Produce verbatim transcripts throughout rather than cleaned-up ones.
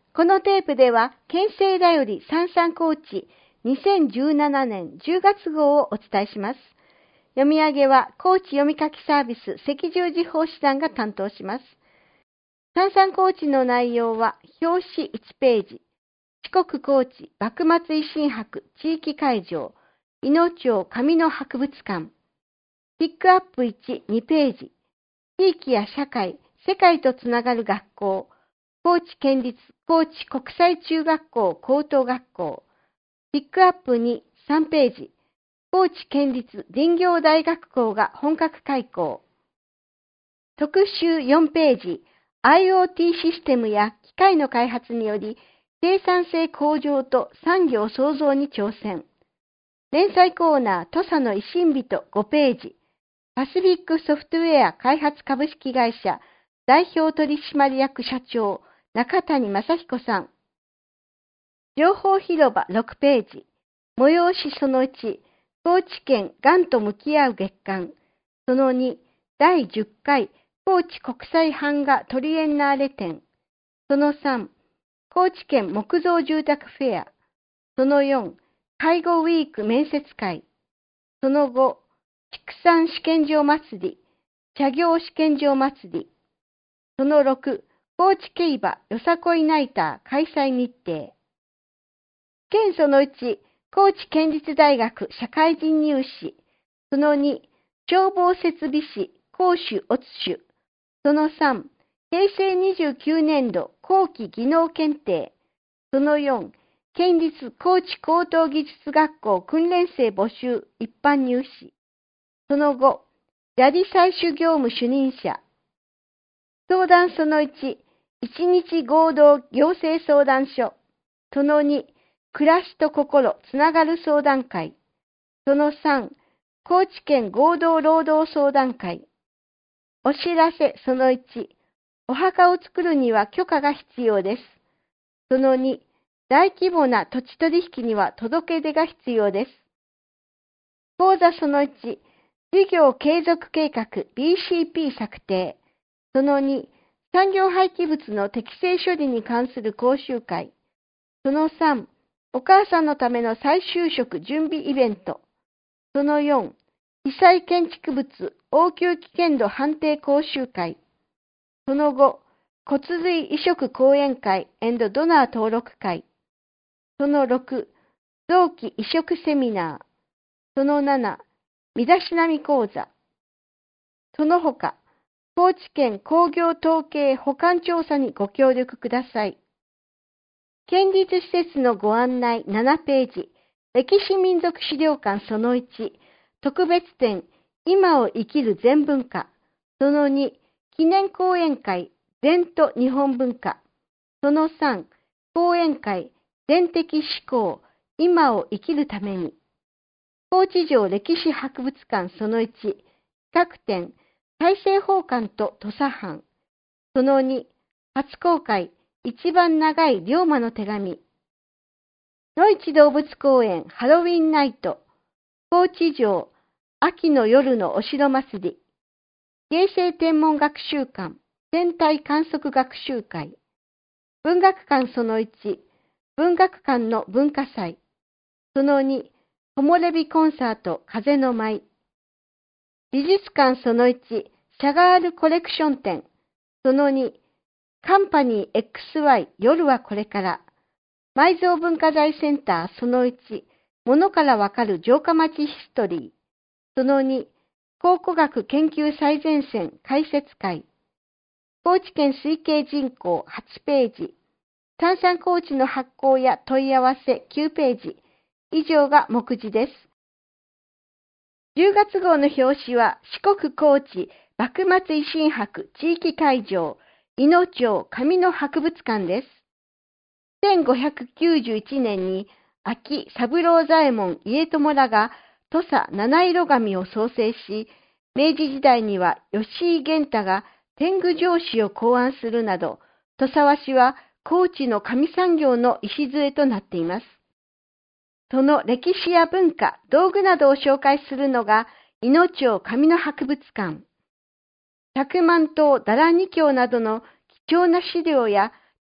このテープでは、県政だよりさんさん高知にせんじゅうななねんじゅうがつ号をお伝えします。読み上げは高知読み書きサービス赤十字奉仕団が担当します。さんさん高知の内容は表紙いちページ、四国高知幕末維新博地域会場、伊野町上野博物館、ピックアップいち、にページ、地域や社会、世界とつながる学校、高知県立高知国際中学校高等学校、ピックアップに、さんページ、高知県立林業大学校が本格開校。特集よんページ、アイオーティー システムや機械の開発により生産性向上と産業創造に挑戦。連載コーナー、土佐の維新人ごページ、パシフィックソフトウェア開発株式会社代表取締役社長、中谷正彦さん。情報広場ろくページ、催しそのいち、高知県がんと向き合う月間、そのに、だいじゅっかい高知国際版画トリエンナーレ展、そのさん、高知県木造住宅フェア、そのよん、介護ウィーク面接会、そのご、畜産試験場祭り、茶業試験場祭り、そのろく、高知競馬よさこいナイター開催日程。県そのいち、高知県立大学社会人入試、そのに、消防設備士講習オツ種、そのさん、へいせいにじゅうきゅうねんど後期技能検定、そのよん、県立高知高等技術学校訓練生募集一般入試、そのご、砂利採取業務主任者、相談そのいち、一日合同行政相談所、そのに、暮らしと心つながる相談会、そのさん、高知県合同労働相談会、お知らせそのいち、お墓を作るには許可が必要です。そのに、大規模な土地取引には届け出が必要です。講座そのいち、事業継続計画 ビーシーピー 策定。そのに、産業廃棄物の適正処理に関する講習会。そのさん、お母さんのための再就職準備イベント。そのよん、被災建築物応急危険度判定講習会。そのご、骨髄移植講演会&ドナー登録会。そのろく、臓器移植セミナー。そのなな、身だしなみ講座。その他、高知県工業統計保管調査にご協力ください。県立施設のご案内ななページ、歴史民族資料館そのいち、特別展、今を生きる全文化。そのに、記念講演会、伝と日本文化。そのさん、講演会、伝的思考、今を生きるために。高知城歴史博物館そのいち、企画展、大政奉還と土佐藩。そのに、初公開、一番長い龍馬の手紙。野市動物公園ハロウィンナイト。高知城、秋の夜のお城祭り。芸生天文学習館、天体観測学習会。文学館そのいち、文学館の文化祭。そのに、木漏れ日コンサート風の舞。美術館そのいち、シャガールコレクション展。そのに、カンパニー エックスワイ 夜はこれから。埋蔵文化財センターそのいち、物からわかる城下町ヒストリー。そのに、考古学研究最前線解説会。高知県推計人口はちページ。さんさん高知の発行や問い合わせきゅうページ。以上が目次です。じゅうがつ号の表紙は四国高知幕末維新博地域会場伊野町上野博物館です。せんごひゃくきゅうじゅういちねんに秋三郎左衛門家友らが土佐七色紙を創成し、明治時代には吉井源太が天狗定紙を考案するなど、土佐和紙は高知の紙産業の礎となっています。その歴史や文化、道具などを紹介するのが伊野町上野博物館。百万頭、だらにきょうなどの貴重な資料や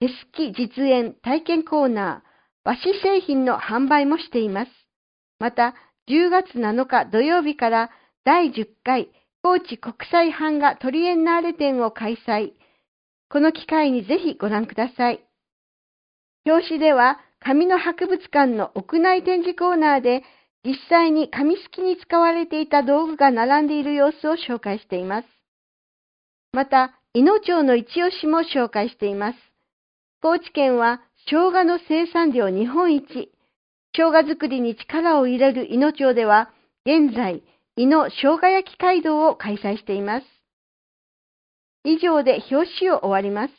手すき実演体験コーナー、和紙製品の販売もしています。また、じゅうがつなのか土曜日からだいじゅっかい高知国際版画トリエンナーレ展を開催。この機会にぜひご覧ください。表紙では、紙の博物館の屋内展示コーナーで、実際に紙すきに使われていた道具が並んでいる様子を紹介しています。また、いの町の一押しも紹介しています。高知県は生姜の生産量日本一。生姜作りに力を入れるいの町では、現在、いの生姜焼き街道を開催しています。以上で表紙を終わります。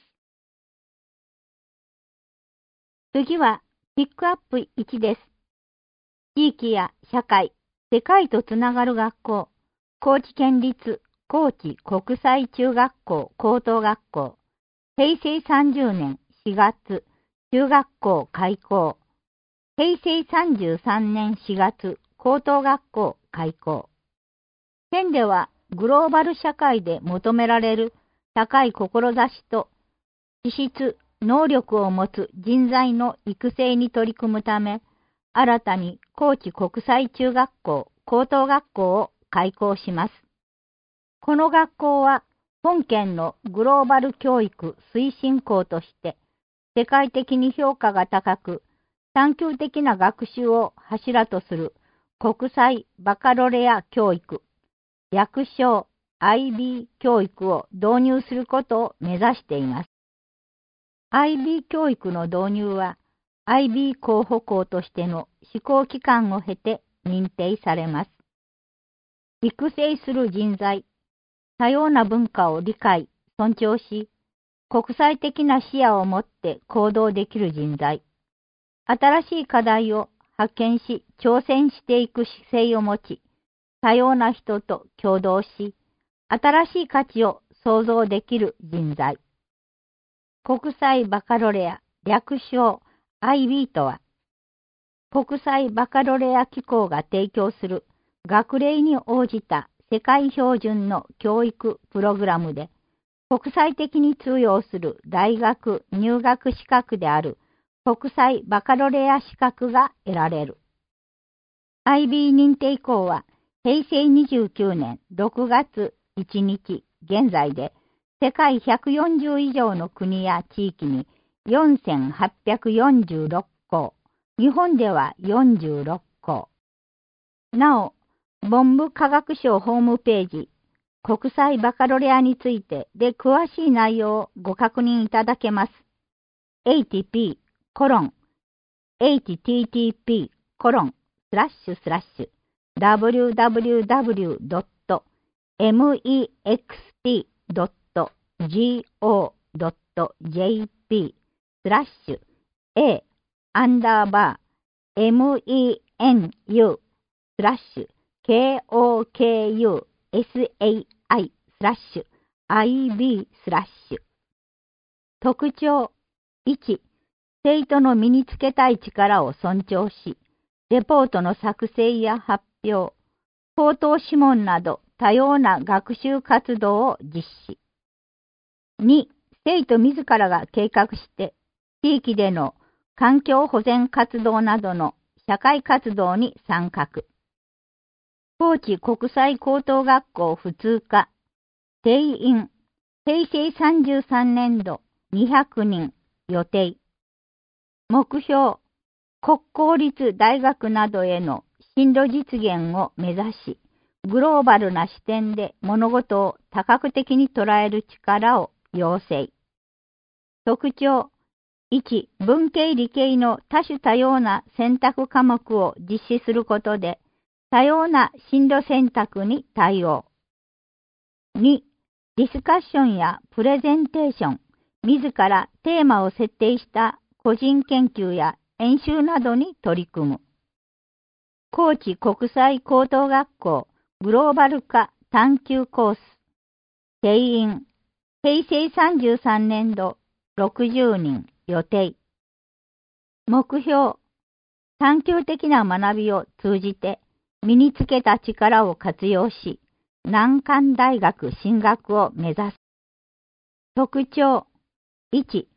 次は、ピックアップいちです。地域や社会、世界とつながる学校、高知県立高知国際中学校高等学校、へいせいさんじゅうねんしがつ、中学校開校、へいせいさんじゅうさんねんしがつ、高等学校開校。県では、グローバル社会で求められる高い志と資質、能力を持つ人材の育成に取り組むため、新たに高知国際中学校高等学校を開校します。この学校は本県のグローバル教育推進校として世界的に評価が高く、探究的な学習を柱とする国際バカロレア教育、略称 アイビー 教育を導入することを目指しています。アイビー 教育の導入は、アイビー 候補校としての試行期間を経て認定されます。育成する人材、多様な文化を理解、尊重し、国際的な視野を持って行動できる人材、新しい課題を発見し、挑戦していく姿勢を持ち、多様な人と協働し、新しい価値を創造できる人材。国際バカロレア、略称 アイビー とは、国際バカロレア機構が提供する学齢に応じた世界標準の教育プログラムで、国際的に通用する大学入学資格である国際バカロレア資格が得られる。アイビー 認定校は、へいせいにじゅうきゅうねんろくがついちにち現在で、世界ひゃくよんじゅういじょうの国や地域によんせんはっぴゃくよんじゅうろっこう、日本ではよんじゅうろっこう。なお、文部科学省ホームページ、国際バカロレアについてで詳しい内容をご確認いただけます。エイチティーピーコロンエイチティーティーピーコロンスラッシュスラッシュダブリューダブリューダブリュードットメックスティードットジーオードットジェーピー スラッシュ A アンダーバー メヌスラッシュ ケーオーケーユーエスエーアイ スラッシュ アイビー スラッシュ。特徴いち、生徒の身につけたい力を尊重し、レポートの作成や発表、口頭諮問など多様な学習活動を実施。に、生徒自らが計画して、地域での環境保全活動などの社会活動に参画。高知国際高等学校普通科、定員、へいせいさんじゅうさんねんどにひゃくにん予定。目標、国公立大学などへの進路実現を目指し、グローバルな視点で物事を多角的に捉える力を養成。特徴いち、文系理系の多種多様な選択科目を実施することで、多様な進路選択に対応。に、ディスカッションやプレゼンテーション、自らテーマを設定した個人研究や演習などに取り組む。高知国際高等学校グローバル化探究コース。定員、へいせいさんじゅうさんねんどろくじゅうにん予定。目標、探究的な学びを通じて身につけた力を活用し、難関大学進学を目指す。特徴いち、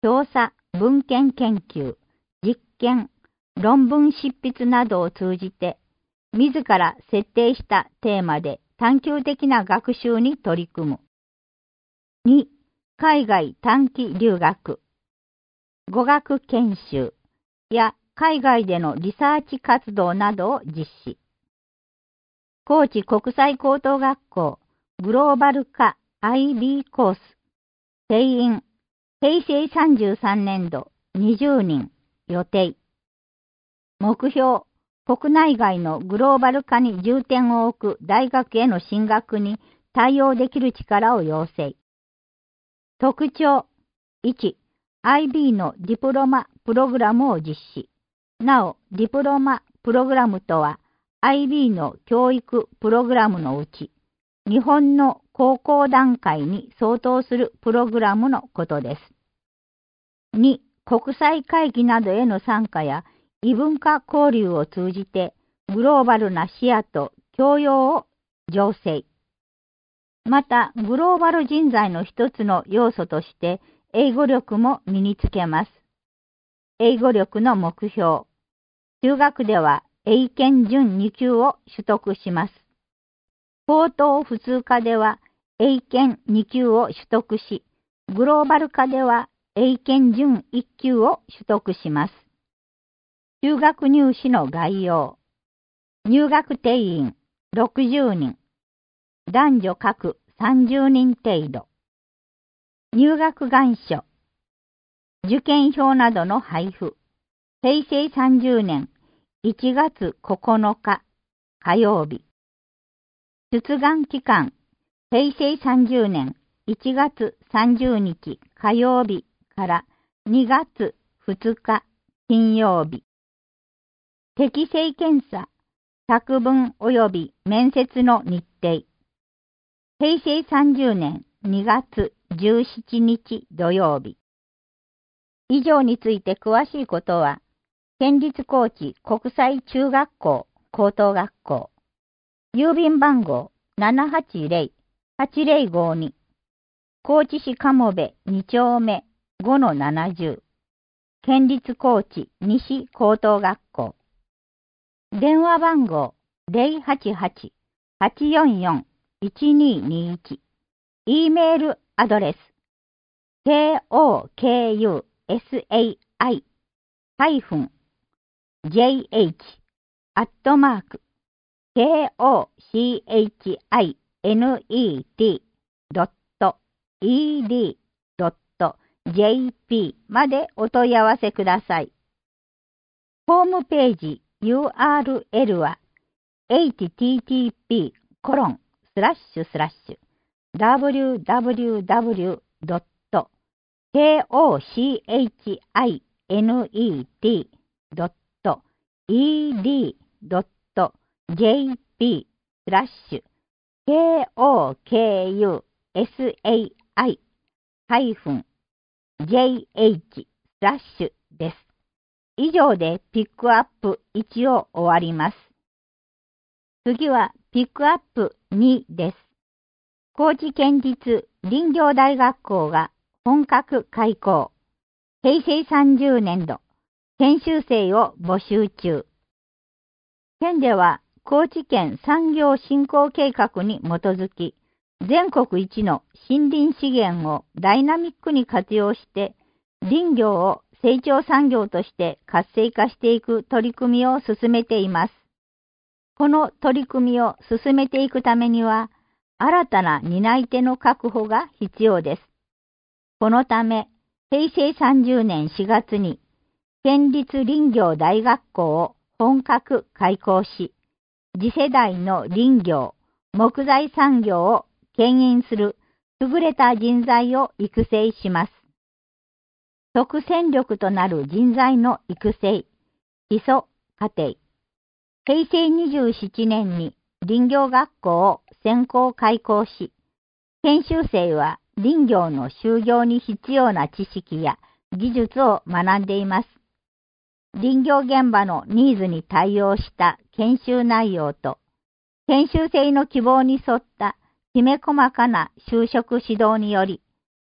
調査、文献研究、実験、論文執筆などを通じて、自ら設定したテーマで探究的な学習に取り組む。に、海外短期留学、語学研修や海外でのリサーチ活動などを実施。高知国際高等学校グローバル化 アイビー コース、定員、平成さんじゅうさんねんどにじゅうにん予定。目標、国内外のグローバル化に重点を置く大学への進学に対応できる力を養成。特徴、いち、アイビー のディプロマプログラムを実施。なお、ディプロマプログラムとは、アイビー の教育プログラムのうち、日本の高校段階に相当するプログラムのことです。に、国際会議などへの参加や異文化交流を通じて、グローバルな視野と教養を醸成。また、グローバル人材の一つの要素として、英語力も身につけます。英語力の目標。中学では英検準に級を取得します。高等普通科では英検に級を取得し、グローバル科では英検準いっ級を取得します。中学入試の概要。入学定員ろくじゅうにん。男女各さんじゅうにん程度。入学願書。受験票などの配布。平成さんじゅうねんいちがつここのか火曜日。出願期間。平成さんじゅうねんいちがつさんじゅうにち火曜日からにがつふつか金曜日。適正検査。作文及び面接の日程。平成さんじゅうねんにがつじゅうしちにち土曜日。以上について詳しいことは、県立高知国際中学校高等学校、郵便番号 ななはちぜろ はちぜろごに、高知市鴨部に丁目 ごのななじゅう、県立高知西高等学校、電話番号 ゼロはちはち はちよんよん いちににいち、E メールアドレス ケーオーケーユーエスエーアイ ハイフン ジェイエイチ アットマーク ケーオーシーエイチアイエヌイーティー ドット イーディー ドット ジェーピー までお問い合わせください。ホームページ ユーアールエル は エイチティーティーピー コロン スラッシュスラッシュ ダブリューダブリューダブリュー ドット ケーオーシーエイチアイエヌイーティー ドット イーディー ドット ジェーピー スラッシュ ケーオーケーユーエスエーアイ ハイフン ジェイエイチ スラッシュです。以上でピックアップいちを終わります。次はピックアップにです。高知県立林業大学校が本格開校。平成さんじゅうねんど、研修生を募集中。県では高知県産業振興計画に基づき、全国一の森林資源をダイナミックに活用して、林業を成長産業として活性化していく取り組みを進めています。この取り組みを進めていくためには、新たな担い手の確保が必要です。このため、平成さんじゅうねんしがつに、県立林業大学校を本格開校し、次世代の林業、木材産業を牽引する優れた人材を育成します。即戦力となる人材の育成、基礎課程。平成にじゅうななねんに林業学校を先行開校し、研修生は林業の就業に必要な知識や技術を学んでいます。林業現場のニーズに対応した研修内容と、研修生の希望に沿ったきめ細かな就職指導により、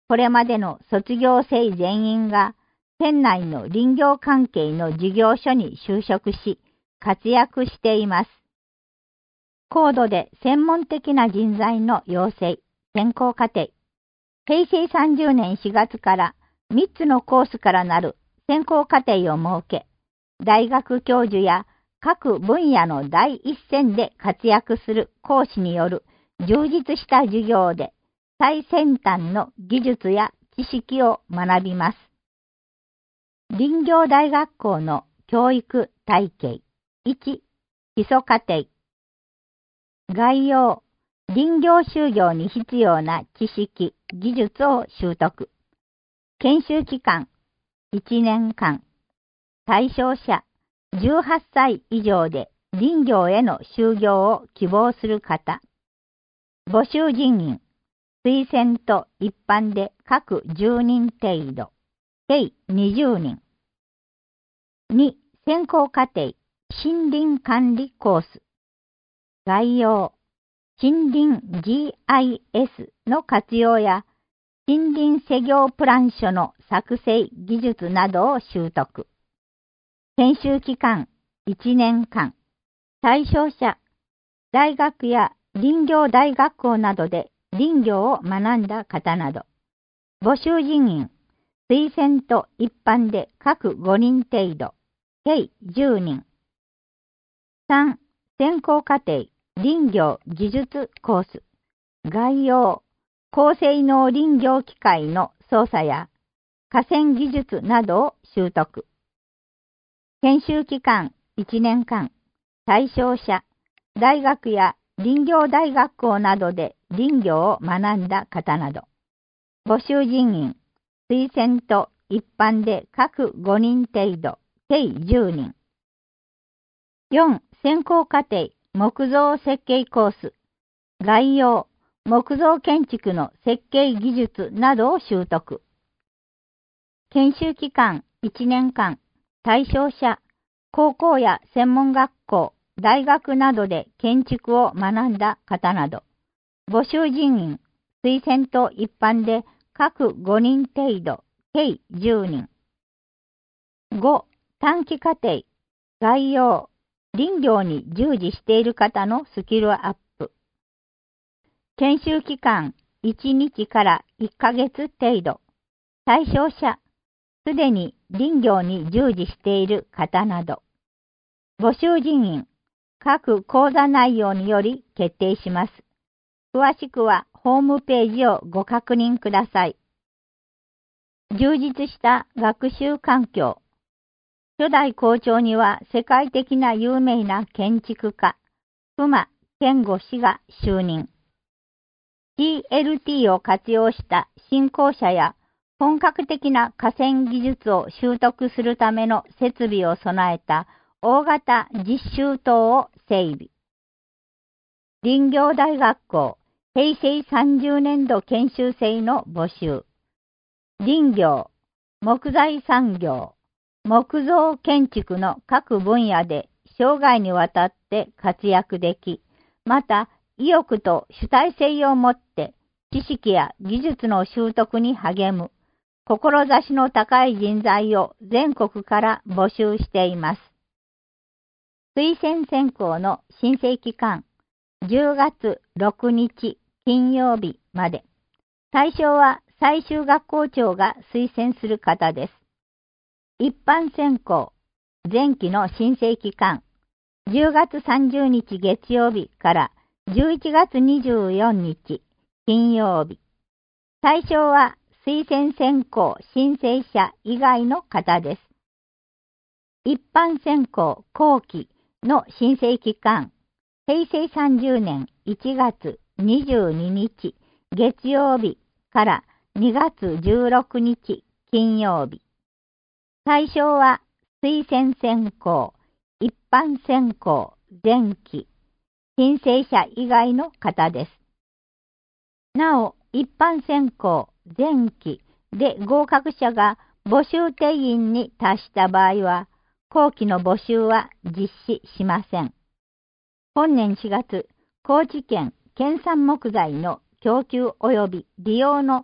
これまでの卒業生全員が県内の林業関係の事業所に就職し、活躍しています。高度で専門的な人材の養成、専攻課程。へいせいさんじゅうねんしがつからみっつのコースからなる専攻課程を設け、大学教授や各分野の第一線で活躍する講師による充実した授業で最先端の技術や知識を学びます。林業大学校の教育体系。いち、基礎課程。概要、林業就業に必要な知識、技術を習得。研修期間、いちねんかん。対象者、じゅうはっさい以上で林業への就業を希望する方。募集人員、推薦と一般で各じゅうにん程度、計にじゅうにん。に、専攻課程、森林管理コース。概要、森林 ジーアイエス の活用や森林施業プラン書の作成技術などを習得。研修期間いちねんかん。対象者、大学や林業大学校などで林業を学んだ方など。募集人員、推薦と一般で各ごにん程度、計じゅうにん。さん、専攻課程、林業技術コース。概要、高性能林業機械の操作や河川技術などを習得。研修期間いちねんかん。対象者、大学や林業大学校などで林業を学んだ方など。募集人員、推薦と一般で各ごにん程度、計じゅうにん。よん、専攻課程、木造設計コース。概要、木造建築の設計技術などを習得。研修期間いちねんかん。対象者、高校や専門学校、大学などで建築を学んだ方など。募集人員、推薦と一般で各ごにん程度、計じゅうにん。ご、短期課程、概要、林業に従事している方のスキルアップ。研修期間いちにちからいっかげつ程度。対象者、すでに林業に従事している方など。募集人員、各講座内容により決定します。詳しくはホームページをご確認ください。充実した学習環境。初代校長には世界的な有名な建築家、隈研吾氏が就任。シーエルティー を活用した新校舎や本格的な河川技術を習得するための設備を備えた大型実習棟を整備。林業大学校へいせいさんじゅうねんど研修生の募集。林業、木材産業、木造建築の各分野で生涯にわたって活躍でき、また意欲と主体性を持って知識や技術の習得に励む、志の高い人材を全国から募集しています。推薦選考の申請期間、じゅうがつろくにち金曜日まで。対象は最終学校長が推薦する方です。一般選考、前期の申請期間、じゅうがつさんじゅうにち月曜日からじゅういちがつにじゅうよっか金曜日。対象は推薦選考申請者以外の方です。一般選考後期の申請期間、へいせいさんじゅうねんいちがつにじゅうににち月曜日からにがつじゅうろくにち金曜日。対象は推薦選考、一般選考前期、申請者以外の方です。なお、一般選考前期で合格者が募集定員に達した場合は、後期の募集は実施しません。本年しがつ、高知県県産木材の供給及び利用の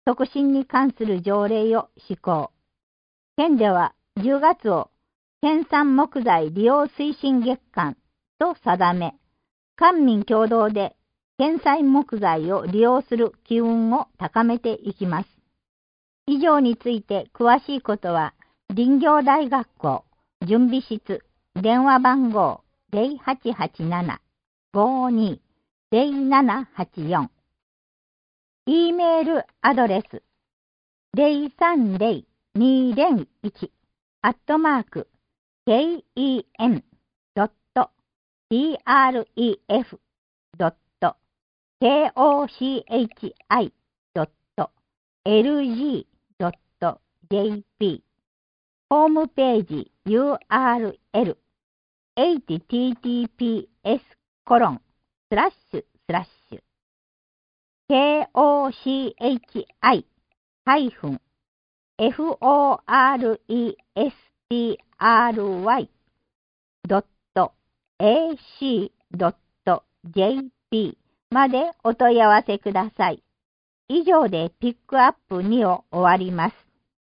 促進に関する条例を施行。県ではじゅうがつを県産木材利用推進月間と定め、官民共同で県産木材を利用する機運を高めていきます。以上について詳しいことは、林業大学校準備室電話番号 ゼロはちはちなな ごーにー ゼロななはちよん、E メールアドレス ゼロさんゼロ にーゼロいち アットマーク ケーイーエム ドット ディーアールイーエフ ドット ケーオーシーエイチアイ ドット エルジー ドット ジェーピー ホームページ ユーアールエル エイチティーティーピーエス コロンスラッシュスラッシュ ケーオーシーエイチアイ ハイフン エフオーアールイーエスティーアールワイ ドット エーシー ドット ジェーピー までお問い合わせください。以上でピックアップにを終わります。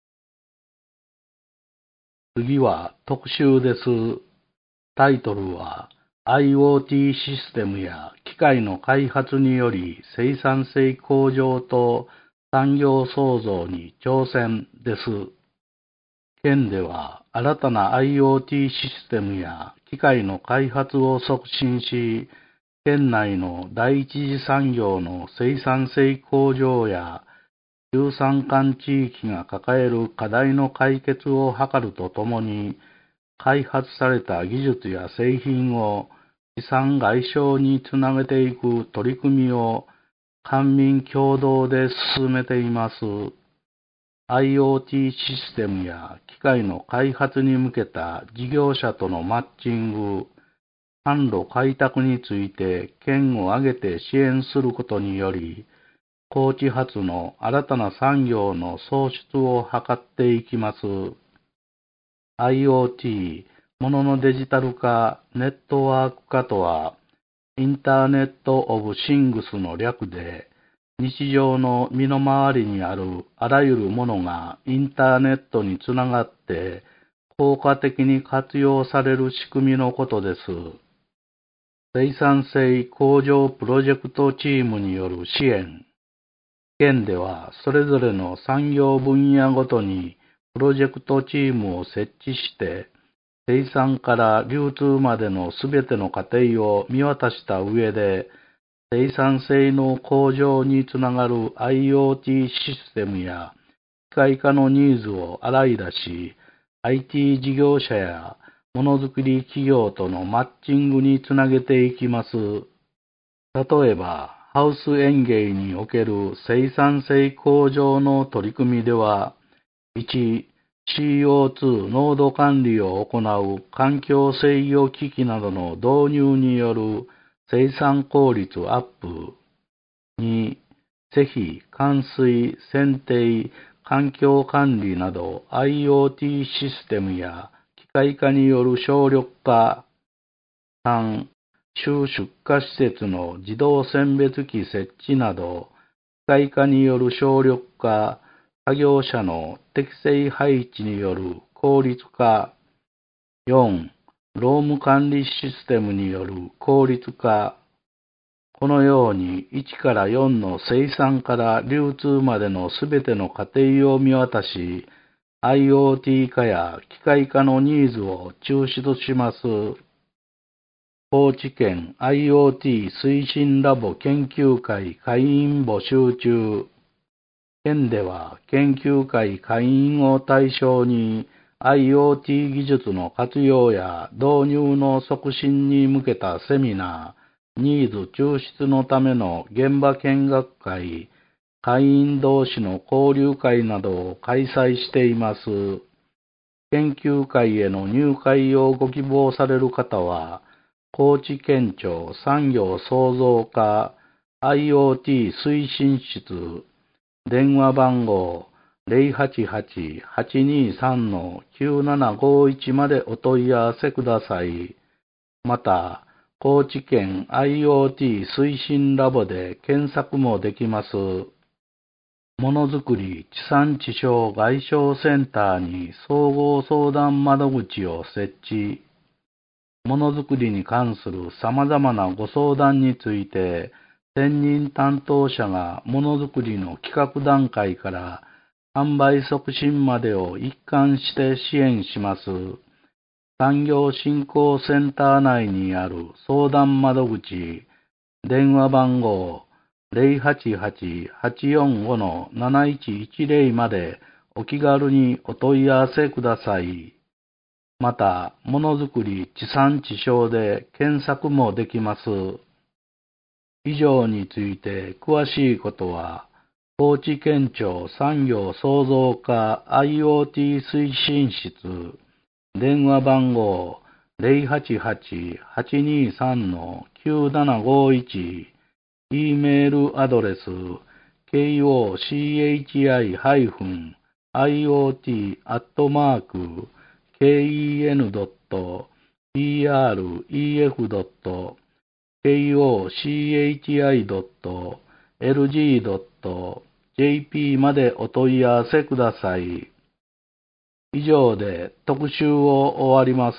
次は特集です。タイトルは アイオーティー システムや機械の開発により生産性向上と産業創造に挑戦です。県では新たな アイオーティー システムや機械の開発を促進し、県内の第一次産業の生産性向上や中山間地域が抱える課題の解決を図るとともに、開発された技術や製品を地産外消につなげていく取り組みを官民共同で進めています。アイオーティー システムや機械の開発に向けた事業者とのマッチング、販路開拓について県を挙げて支援することにより、高知発の新たな産業の創出を図っていきます。アイオーティー、もののデジタル化、ネットワーク化とは、インターネット・オブ・シングスの略で、日常の身の回りにあるあらゆるものがインターネットにつながって効果的に活用される仕組みのことです。生産性向上プロジェクトチームによる支援。県ではそれぞれの産業分野ごとにプロジェクトチームを設置して、生産から流通までのすべての過程を見渡した上で、生産性の向上につながる アイオーティー システムや機械化のニーズを洗い出し、アイティー 事業者やものづくり企業とのマッチングにつなげていきます。例えば、ハウス園芸における生産性向上の取り組みでは、いち、シーオーツー 濃度管理を行う環境制御機器などの導入による生産効率アップ。に、施肥、灌水、剪定、環境管理など アイオーティー システムや機械化による省力化。さん、収出荷施設の自動選別機設置など、機械化による省力化、作業者の適正配置による効率化。よん、労務管理システムによる効率化。このようにいちからよんの生産から流通までのすべての過程を見渡し、アイオーティー 化や機械化のニーズを抽出します。高知県 アイオーティー 推進ラボ研究会会員募集中。県では研究会会員を対象に アイオーティー 技術の活用や導入の促進に向けたセミナー、ニーズ抽出のための現場見学会、会員同士の交流会などを開催しています。研究会への入会をご希望される方は、高知県庁産業創造課 アイオーティー 推進室電話番号 ゼロはちはち はちにさん きゅうななごいち までお問い合わせください。また、高知県 アイオーティー 推進ラボで検索もできます。 ものづくり地産地消外商センターに総合相談窓口を設置。ものづくりに関する様々なご相談について、専任担当者がものづくりの企画段階から販売促進までを一貫して支援します。産業振興センター内にある相談窓口、電話番号 ゼロはちはち はちよんご のなないちいちゼロ までお気軽にお問い合わせください。また、ものづくり地産地消で検索もできます。以上について詳しいことは、高知県庁産業創造課 アイオーティー 推進室、電話番号 ゼロはちはち はちにさん のきゅうななごいち、E メールアドレス ケーオーシーエイチアイ アイオーティー アットマーク ケーイーエヌ ドット ピーアールイーエフ ドット ケーオーシーエイチアイ ドット エルジー ドット ジェーピー までお問い合わせください。以上で特集を終わります。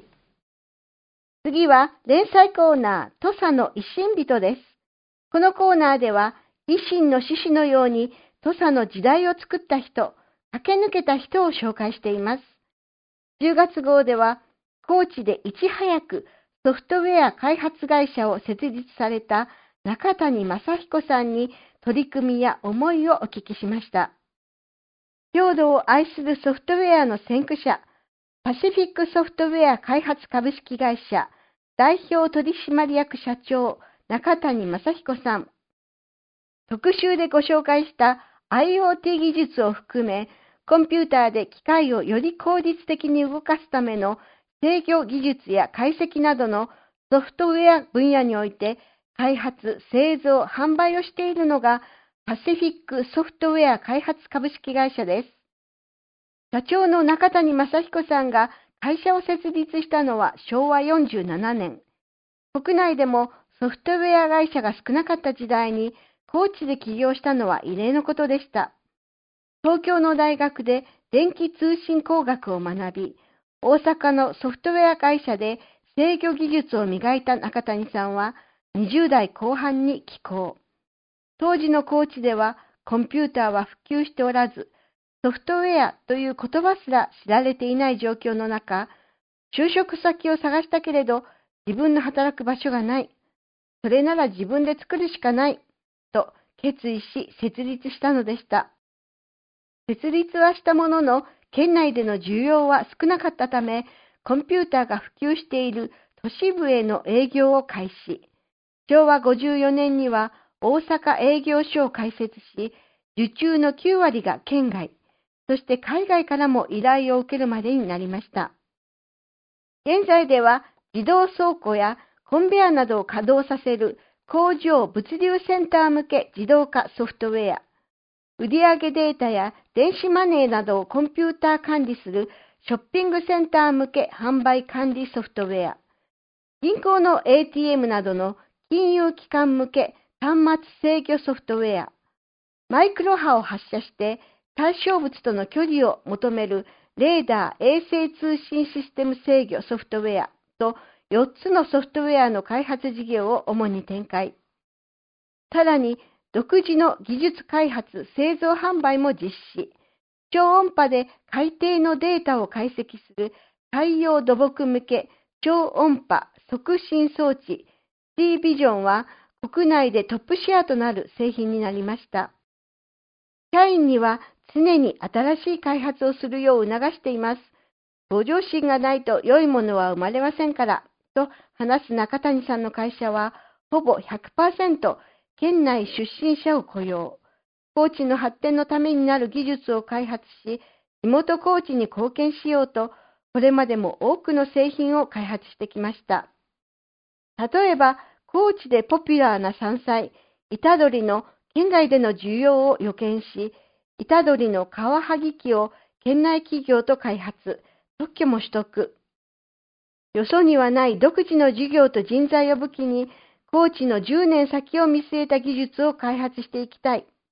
次は連載コーナー、土佐の維新人です。このコーナーでは、維新の志士のように土佐の時代を作った人、駆け抜けた人を紹介しています。じゅうがつ号では、高知でいち早くソフトウェア開発会社を設立された中谷正彦さんに取り組みや思いをお聞きしました。領土を愛するソフトウェアの先駆者、パシフィックソフトウェア開発株式会社代表取締役社長中谷正彦さん。特集でご紹介した アイオーティー 技術を含め、コンピューターで機械をより効率的に動かすための制御技術や解析などのソフトウェア分野において開発、製造、販売をしているのがパシフィックソフトウェア開発株式会社です。社長の中谷正彦さんが会社を設立したのはしょうわよんじゅうななねん。国内でもソフトウェア会社が少なかった時代に高知で起業したのは異例のことでした。東京の大学で電気通信工学を学び、大阪のソフトウェア会社で制御技術を磨いた中谷さんはにじゅうだいこう半に寄港。当時の高知ではコンピューターは普及しておらず、ソフトウェアという言葉すら知られていない状況の中、就職先を探したけれど自分の働く場所がない。それなら自分で作るしかない。と決意し設立したのでした。設立はしたものの、県内での需要は少なかったため、コンピューターが普及している都市部への営業を開始。しょうわごじゅうよねんには大阪営業所を開設し、受注のきゅうわりが県外、そして海外からも依頼を受けるまでになりました。現在では自動倉庫やコンベアなどを稼働させる工場物流センター向け自動化ソフトウェア、売上データや電子マネーなどをコンピューター管理するショッピングセンター向け販売管理ソフトウェア、銀行の エーティーエム などの金融機関向け端末制御ソフトウェア、マイクロ波を発射して対象物との距離を求めるレーダー衛星通信システム制御ソフトウェアとよっつのソフトウェアの開発事業を主に展開。さらに、独自の技術開発、製造販売も実施。超音波で海底のデータを解析する海洋土木向け超音波促進装置 C ビジョンは国内でトップシェアとなる製品になりました。社員には常に新しい開発をするよう促しています。向上心がないと良いものは生まれませんから、と話す中谷さんの会社は、ほぼ ひゃくパーセント 県内出身者を雇用。高知の発展のためになる技術を開発し、地元高知に貢献しようと、これまでも多くの製品を開発してきました。例えば、高知でポピュラーな山菜、板取の県外での需要を予見し、板取のカワハギ機を県内企業と開発、特許も取得。よそにはない独自の事業と人材を武器に、高知のじゅうねん先を見据えた技術を開発していきたいと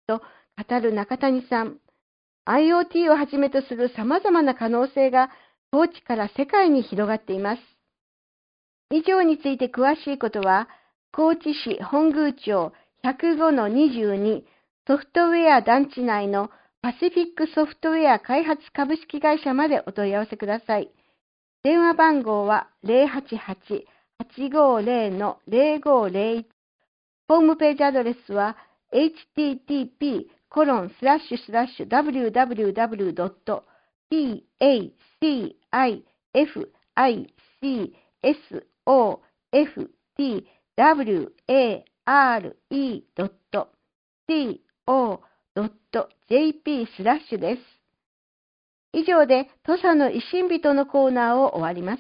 語る中谷さん。アイオーティー をはじめとする様々な可能性が高知から世界に広がっています。以上について詳しいことは、高知市本宮町 ひゃくごのにじゅうに ソフトウェア団地内のパシフィックソフトウェア開発株式会社までお問い合わせください。電話番号は ゼロはちはち はちごゼロ のゼロごゼロいち。ホームページアドレスは エイチティーティーピーコロンスラッシュスラッシュダブリューダブリューダブリュードットピーエーシーアイエフアイシーエスオーエフティーダブリューエーアールイードットシーオードットジェーピースラッシュです。以上で土佐の維新人のコーナーを終わります。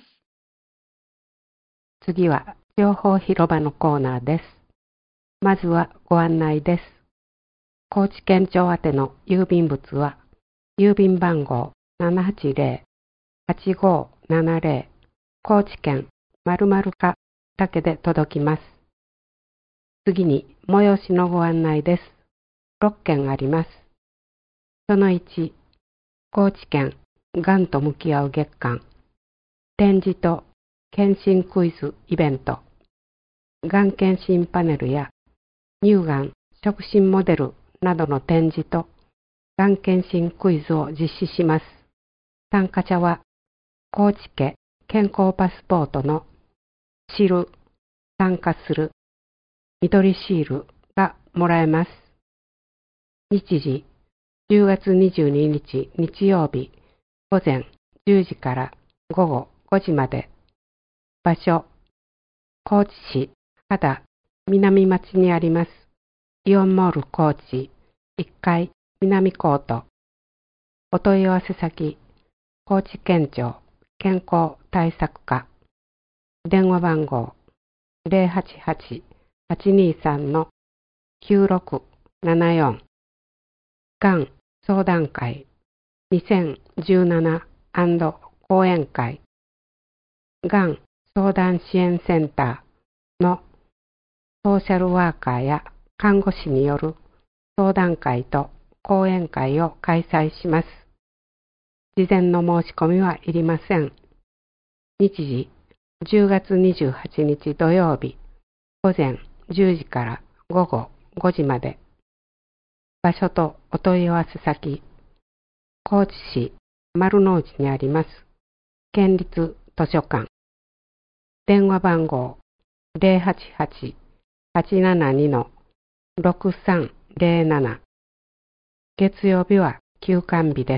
次は情報広場のコーナーです。まずはご案内です。高知県庁宛ての郵便物は、郵便番号 ななはちゼロ はちごななゼロ 高知県〇〇課だけで届きます。次に催しのご案内です。ろっけんあります。そのいち、高知県がんと向き合う月間、展示と検診クイズイベント、がん検診パネルや乳がん触診モデルなどの展示とがん検診クイズを実施します。参加者は高知家健康パスポートの知る、参加する、緑シールがもらえます。日時、じゅうがつにじゅうににち日曜日午前じゅうじから午後ごじまで。場所、高知市秦南町にありますイオンモール高知いっかい南コート。お問い合わせ先、高知県庁健康対策課。電話番号 ゼロはちはち はちにさん のきゅうろくななよん。がん相談会にせんじゅうなな講演会。がん相談支援センターのソーシャルワーカーや看護師による相談会と講演会を開催します。事前の申し込みはいりません。日時、じゅうがつにじゅうはちにち土曜日午前じゅうじから午後ごじまで。場所とお問い合わせ先、高知市丸の内にあります県立図書館。電話番号 ゼロはちはち はちななに のろくさんゼロなな。月曜日は休館日です。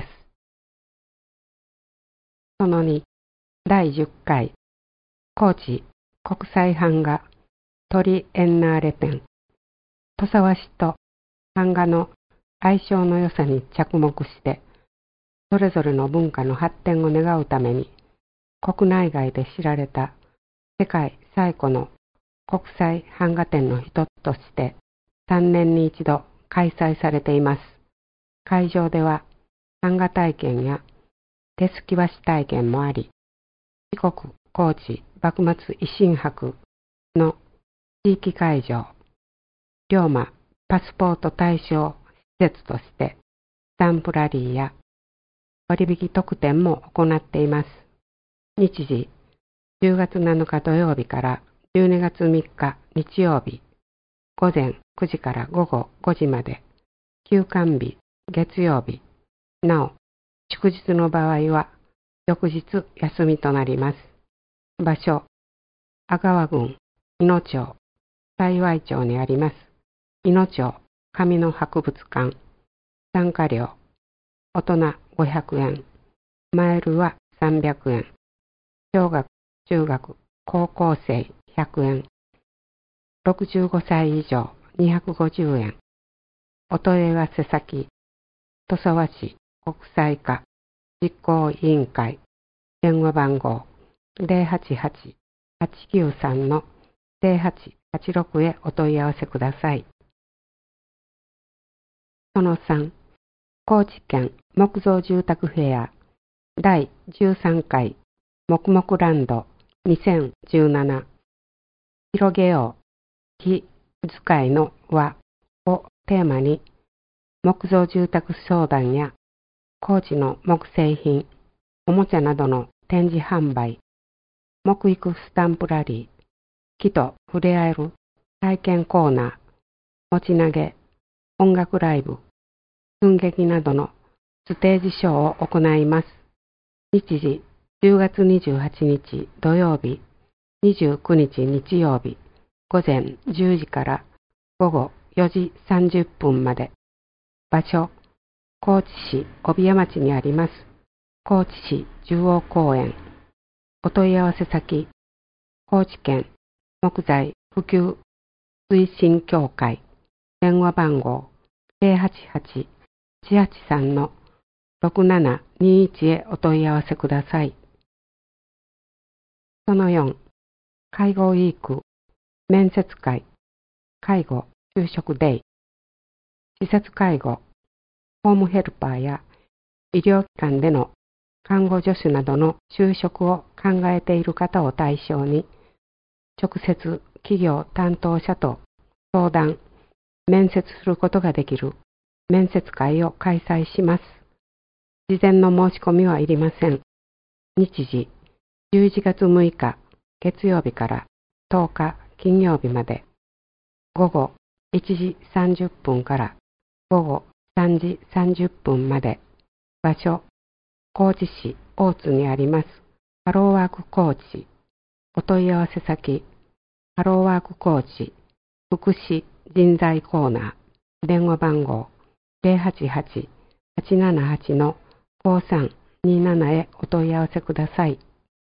そのに、だいじゅっかい高知国際版画トリエンナーレ展。土佐和紙と版画の相性の良さに着目して、それぞれの文化の発展を願うために、国内外で知られた世界最古の国際版画展の一つとしてさんねんに一度開催されています。会場では版画体験や手すき和紙体験もあり、四国高知幕末維新博の地域会場、龍馬パスポート対象施設としてスタンプラリーや割引特典も行っています。日時、じゅうがつなのか土曜日からじゅうにがつみっか日曜日、午前くじから午後ごじまで、休館日、月曜日、なお、祝日の場合は、翌日休みとなります。場所、阿川郡伊野町、幸町にあります、伊野町紙の博物館。参加料、大人ごひゃくえん、マイルはさんびゃくえん。小学、中学、高校生ひゃくえん。ろくじゅうごさい以上にひゃくごじゅうえん。お問い合わせ先、土佐和紙国際課実行委員会。電話番号 ゼロはちはち はちきゅうさん のゼロはちはちろくへお問い合わせください。そのさん、高知県木造住宅フェアだいじゅうさんかい黙々ランドにせんじゅうなな。広げよう木使いの輪をテーマに木造住宅相談や高知の木製品、おもちゃなどの展示販売、木育スタンプラリー、木と触れ合える体験コーナー、持ち投げ、音楽ライブ、寸劇などのステージショーを行います。日時じゅうがつにじゅうはちにち土曜日、にじゅうくにち日曜日、午前じゅうじから午後よじさんじゅっぷんまで。場所、高知市帯屋町にあります。高知市中央公園。お問い合わせ先、高知県木材普及推進協会。電話番号 ゼロはちはち はちはちさん ろくななにいち へお問い合わせください。そのよん、介護ウィーク、面接会、介護就職デイ、施設介護、ホームヘルパーや医療機関での看護助手などの就職を考えている方を対象に、直接企業担当者と相談、面接することができる面接会を開催します。事前の申し込みはいりません。日時、じゅういちがつむいか月曜日からとおか金曜日まで、午後いちじさんじゅっぷんから午後さんじさんじゅっぷんまで。場所、高知市大津にありますハローワーク高知。お問い合わせ先、ハローワーク高知福祉人材コーナー。電話番号 ゼロはちはち はちななはち ごさんになな へお問い合わせください。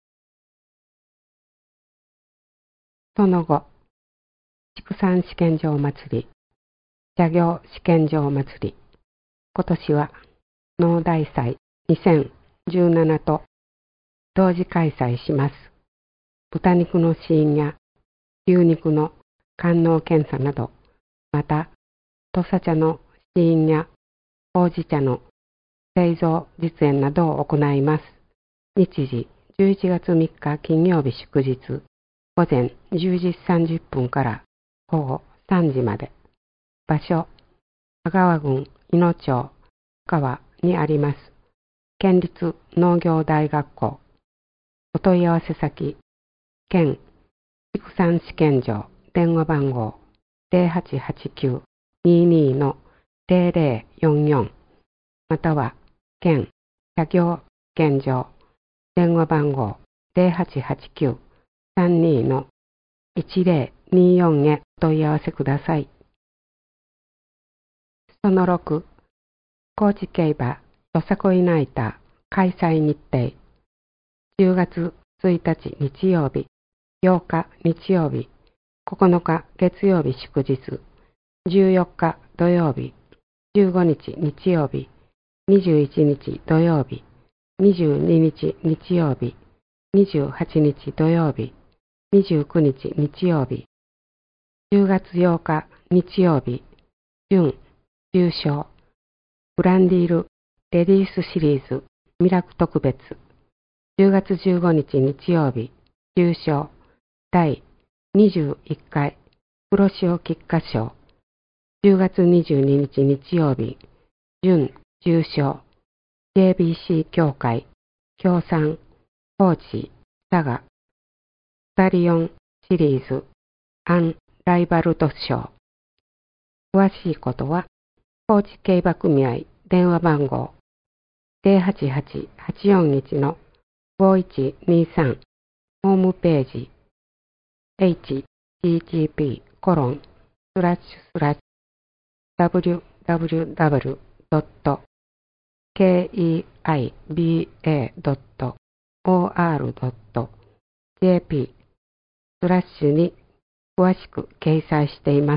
その後、畜産試験場祭り、社業試験場祭り。今年は農大祭にせんじゅうななと同時開催します。豚肉の試飲や牛肉の官能検査など、また土佐茶の試飲やほうじ茶の製造実演などを行います。日時じゅういちがつみっか金曜日祝日、午前じゅうじさんじゅっぷんから午後さんじまで。場所、香川郡伊野町川にあります県立農業大学校。お問い合わせ先、県畜産試験場。電話番号 ゼロはちはちきゅう にに ゼロゼロよんよん。または県社業試験場。電話番号 ゼロはちはちきゅう さんに いちゼロによん へお問い合わせください。そのろく、高知競馬よさこいナイター開催日程。じゅうがつついたち日曜日、ようか日曜日、ここのか月曜日祝日、じゅうよっか土曜日、じゅうごにち日曜日、にじゅういちにち土曜日、にじゅうににち日曜日、にじゅうはちにち土曜日、にじゅうくにち日曜日、じゅうがつようか日曜日、準優勝、グランディールレディースシリーズミラク特別、じゅうがつじゅうごにち日曜日、優勝、だいにじゅういっかい黒潮菊花賞、じゅうがつにじゅうににち日曜日、準優勝、ジェービーシー 協会、協賛、高知、佐賀、スタリオンシリーズ、アンライバルド賞。詳しいことは、高知競馬組合電話番号ゼロはちはち はちよんいち ごいちにさん、ホームページ エイチティーティーピー コロンスラッシュスラッシュ ダブリューダブリューダブリュー ドット ケーイーアイビーエー ドット オーアール ドット ジェーピー スラッシュに詳しく掲載しています。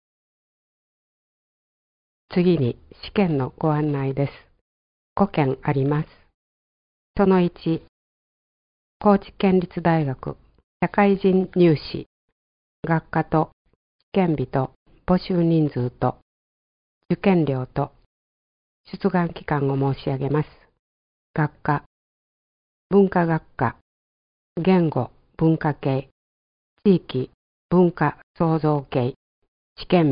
次に試験のご案内です。ごけんあります。そのいち、高知県立大学社会人入試、学科と試験日と募集人数と受験料と出願期間を申し上げます。学科、文化学科、言語文化系、地域文化創造系、試験日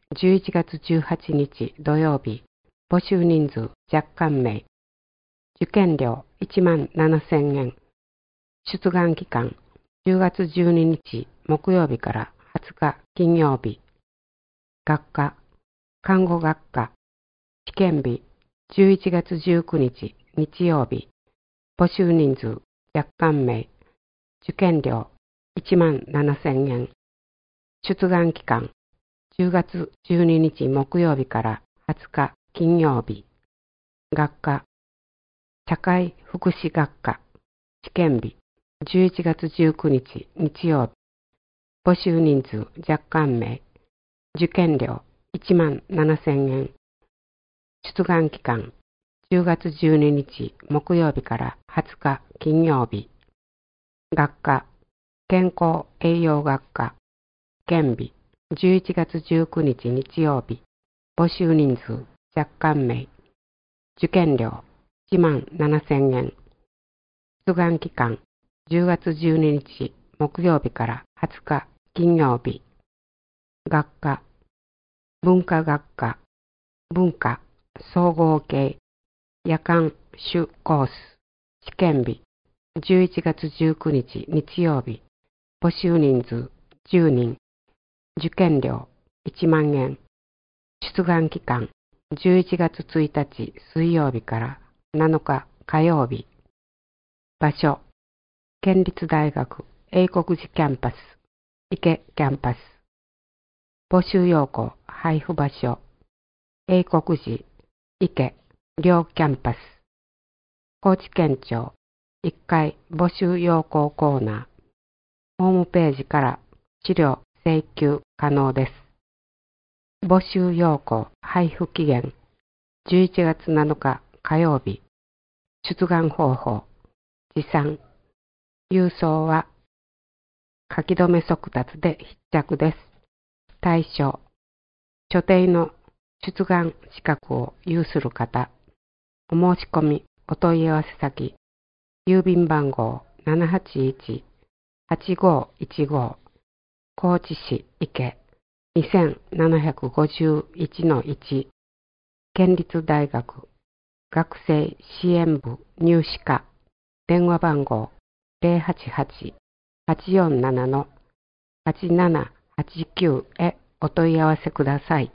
じゅういちがつじゅうはちにち土曜日、募集人数若干名。受験料いちまんななせんえん。出願期間じゅうがつじゅうににち木曜日からはつか金曜日。学科、看護学科。試験日じゅういちがつじゅうくにち日曜日。募集人数若干名。受験料いちまんななせんえん。出願期間じゅうがつじゅうににち木曜日からはつか金曜日。学科、社会福祉学科。試験日じゅういちがつじゅうくにち日曜日。募集人数若干名。受験料いちまんななせんえん。出願期間じゅうがつじゅうににち木曜日からはつか金曜日。学科、健康栄養学科。試験日じゅういちがつじゅうくにち日曜日。募集人数若干名。受験料いちまんななせんえん。出願期間じゅうがつじゅうににち木曜日からはつか金曜日。学科、文化学科。文化総合系夜間種コース。試験日じゅういちがつじゅうくにち日曜日。募集人数じゅうにん。受験料いちまんえん。出願期間じゅういちがつついたち水曜日からなのか火曜日。場所、県立大学英国寺キャンパス、池キャンパス。募集要項配布場所、英国寺、池、両キャンパス。高知県庁いっかい募集要項コーナー。ホームページから資料請求可能です。募集要項配布期限じゅういちがつなのか火曜日。出願方法、持参。郵送は書き留め速達で必着です。対象、所定の出願資格を有する方。お申し込みお問い合わせ先、郵便番号 ななはちいち はちごいちご 高知市池 にせんななひゃくごじゅういちのいち 県立大学学生支援部入試課。電話番号 ゼロはちはち はちよんなな はちななはちきゅう へお問い合わせください。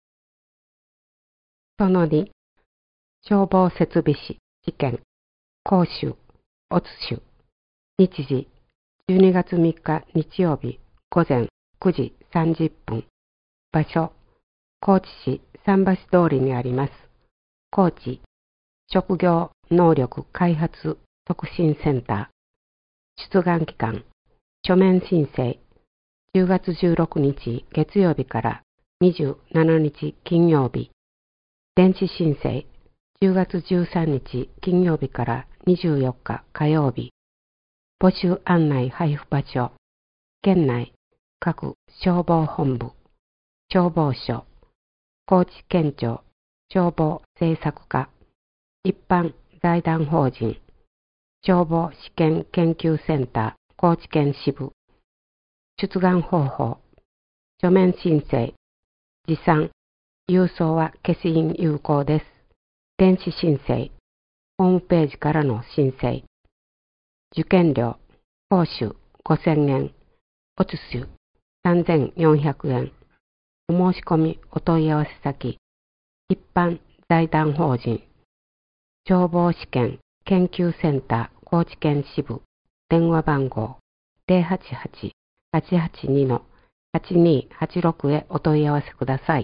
そのに、消防設備士試験講習オツ種。日時じゅうにがつみっか日曜日午前くじさんじゅっぷん。場所、高知市桟橋通りにあります。高知職業能力開発促進センター。出願期間、書面申請じゅうがつじゅうろくにち月曜日からにじゅうしちにち金曜日。電子申請じゅうがつじゅうさんにち金曜日からにじゅうよっか火曜日。募集案内配布場所、県内各消防本部、消防署、高知県庁消防政策課、一般財団法人、消防試験研究センター高知県支部。出願方法、書面申請、持参、郵送は消印有効です。電子申請、ホームページからの申請。受験料、講習ごせんえん、おつしゅさんぜんよんひゃくえん。お申し込みお問い合わせ先、一般財団法人、消防試験研究センター高知県支部。電話番号 ゼロはちはち はちはちに はちにはちろく へお問い合わせください。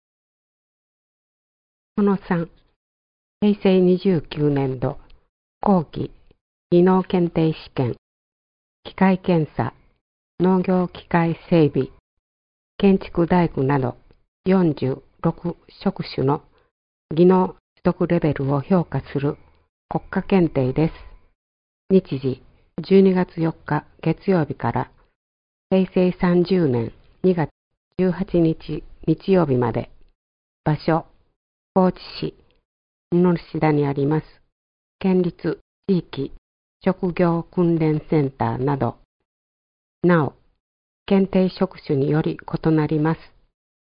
そのさん、へいせいにじゅうきゅうねんど後期技能検定試験、機械検査、農業機械整備、建築大工などよんじゅうろく職種の技能取得レベルを評価する国家検定です。日時じゅうにがつよっか月曜日からへいせいさんじゅうねんにがつじゅうはちにち日曜日まで。場所、高知市布田にあります県立地域職業訓練センターなど。なお、検定職種により異なります。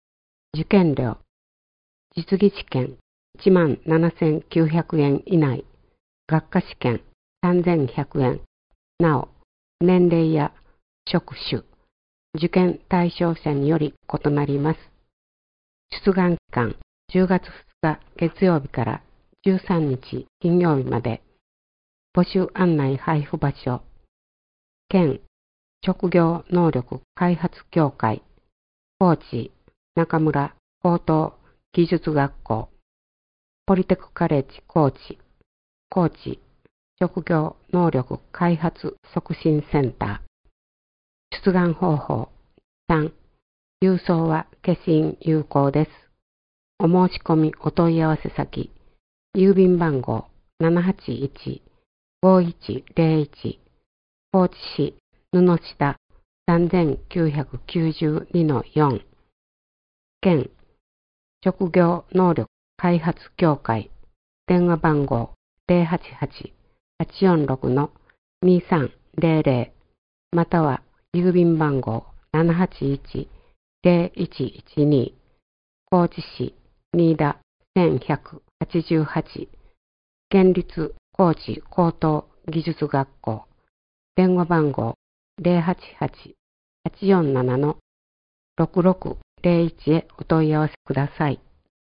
受験料、実技試験いちまんななせんきゅうひゃくえん以内、学科試験さんぜんひゃくえん。なお、年齢や職種、受験対象者により異なります。出願期間じゅうがつふつか月曜日からじゅうさんにち金曜日まで。募集案内配布場所、県職業能力開発協会、高知中村高等技術学校、ポリテクカレッジ高知、高知職業能力開発促進センター。出願方法さん、郵送は消印有効です。お申し込みお問い合わせ先、郵便番号 ななはちいち ごいちゼロいち 高知市布下 さんきゅうきゅうにのよん。県職業能力開発協会、電話番号 ゼロはちはち はちよんろく にさんゼロゼロ または郵便番号 ななはちいち ゼロいちいちに 高知市新田せんひゃくはちじゅうはち、県立高知高等技術学校、電話番号 ゼロはちはち はちよんなな ろくろくゼロいち へお問い合わせください。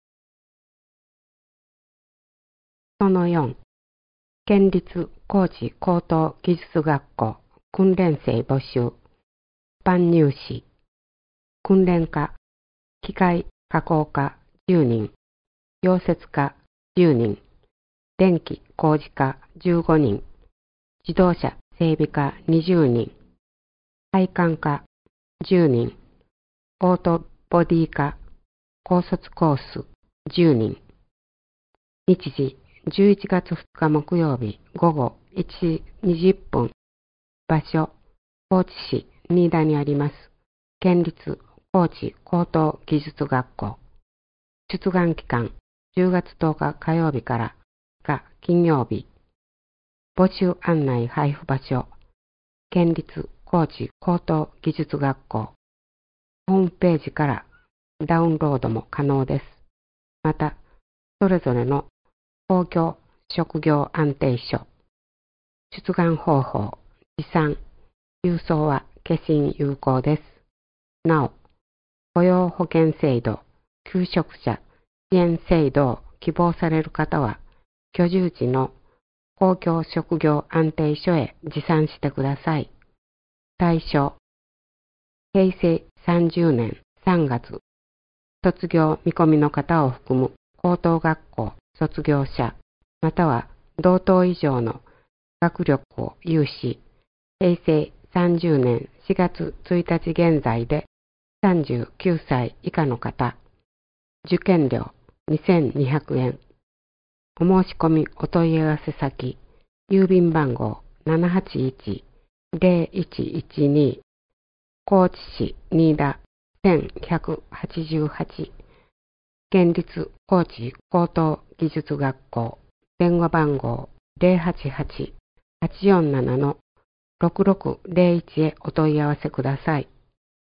そのよん、県立高知高等技術学校訓練生募集。一般入試。訓練科、機械加工科じゅうにん、溶接科じゅうにん、電気工事科じゅうごにん、自動車整備科にじゅうにん、配管科じゅうにん、オートボディ科高卒コースじゅうにん。日時じゅういちがつふつか木曜日午後いちじにじゅっぷん。場所高知市新田にあります県立高知高等技術学校。出願期間じゅうがつとおか火曜日からが金曜日。募集案内配布場所、県立高知高等技術学校。ホームページからダウンロードも可能です。また、それぞれの公共職業安定書、出願方法、持参、郵送は消印有効です。なお、雇用保険制度、求職者支援制度を希望される方は、居住地の公共職業安定所へ持参してください。対象、平成さんじゅうねんさんがつ、卒業見込みの方を含む高等学校卒業者、または同等以上の学力を有し、平成さんじゅうねんしがつついたち現在でさんじゅうきゅうさい以下の方、受験料にせんにひゃくえん。お申し込みお問い合わせ先、郵便番号 ななはちいち ゼロいちいちに 高知市新田せんひゃくはちじゅうはち、県立高知高等技術学校、電話番号 ゼロはちはち はちよんなな ろくろくゼロいち へお問い合わせください。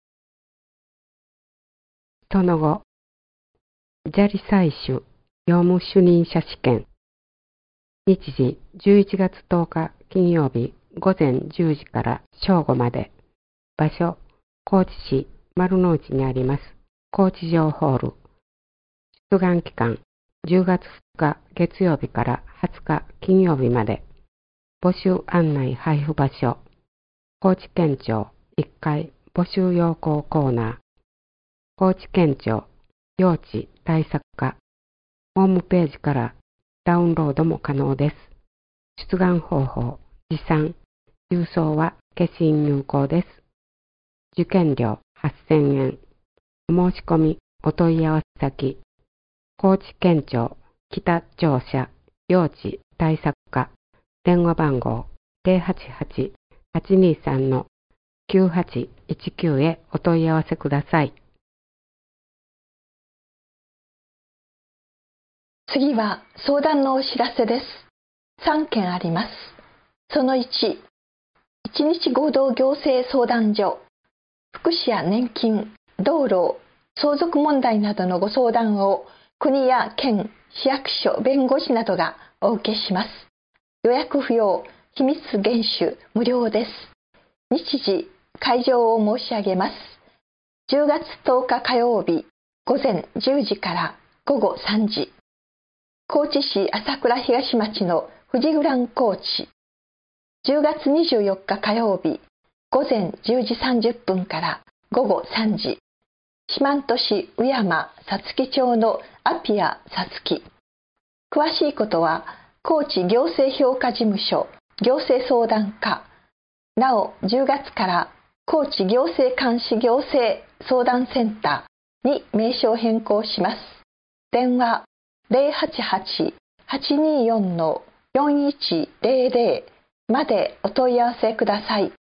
その後、砂利採取業務主任者試験。日時じゅういちがつとおか金曜日午前じゅうじから正午まで。場所、高知市丸の内にあります高知城ホール。出願期間じゅうがつふつか月曜日からはつか金曜日まで。募集案内配布場所、高知県庁いっかい募集要項コーナー。高知県庁用地対策課。ホームページからダウンロードも可能です。出願方法、持参、郵送は消印有効です。受験料はっせんえん。お申し込みお問い合わせ先、高知県庁北庁舎用地対策課、電話番号 ゼロはちはち はちにさん きゅうはちいちきゅう へお問い合わせください。 次は相談のお知らせです。さんけんあります。そのいち、一日合同行政相談所、福祉や年金、道路、 相続問題などのご相談を国や県、市役所、弁護士などがお受けします。予約不要、秘密厳守、無料です。日時、会場を申し上げます。じゅうがつとおか火曜日、午前じゅうじから午後さんじ。高知市朝倉東町の富士グラン高知。じゅうがつにじゅうよっか火曜日、午前じゅうじさんじゅっぷんから午後さんじ。四万十市宇山さつき町のアピアさつき。詳しいことは、高知行政評価事務所行政相談課。なお、じゅうがつから高知行政監視行政相談センターに名称変更します。電話ゼロはちはち はちによん よんいちゼロゼロまでお問い合わせください。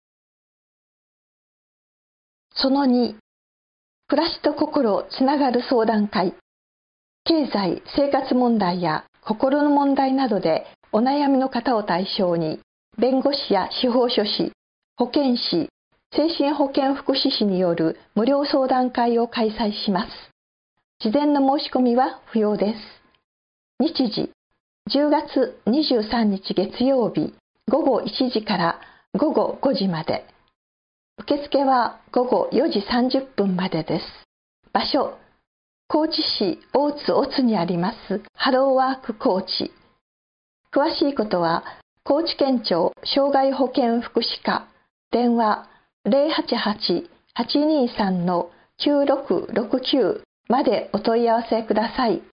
そのに、暮らしと心つながる相談会。経済・生活問題や心の問題などでお悩みの方を対象に、弁護士や司法書士、保健師、精神保健福祉士による無料相談会を開催します。事前の申し込みは不要です。日時、じゅうがつにじゅうさんにち月曜日、ごごいちじからごごごじまで。受付はごごよじさんじゅっぷんまでです。場所、高知市大津小津にありますハローワーク高知。詳しいことは、高知県庁障害保健福祉課、電話ゼロはちはち はちにさん きゅうろくろくきゅうまでお問い合わせください。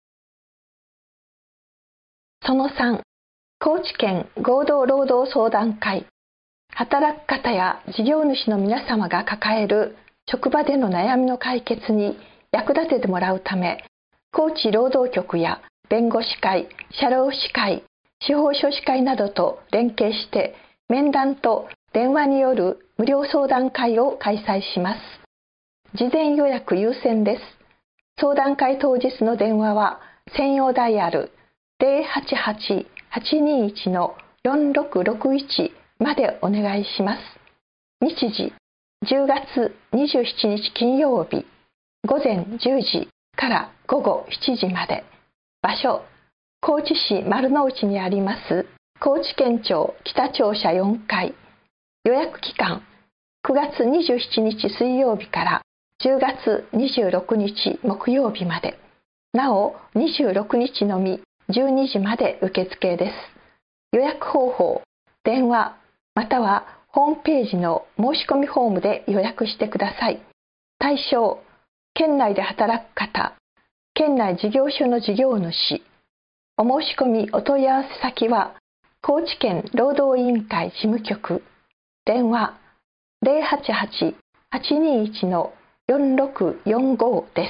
そのさん、高知県合同労働相談会。働く方や事業主の皆様が抱える職場での悩みの解決に役立ててもらうため、高知労働局や弁護士会、社労士会、司法書士会などと連携して面談と電話による無料相談会を開催します。事前予約優先です。相談会当日の電話は専用ダイヤルゼロはちはち はちにいち よんろくろくいちまでお願いします。日時、じゅうがつにじゅうしちにち金曜日、午前じゅうじから午後しちじまで。場所、高知市丸の内にあります高知県庁北庁舎よんかい。予約期間、くがつにじゅうしちにち水曜日からじゅうがつにじゅうろくにち木曜日まで。なお、にじゅうろくにちのみじゅうにじまで受付です。予約方法、電話またはホームページの申し込みフォームで予約してください。対象、県内で働く方、県内事業所の事業主。お申し込みお問い合わせ先は、高知県労働委員会事務局、電話ゼロはちはち はちにいち よんろくよんごです。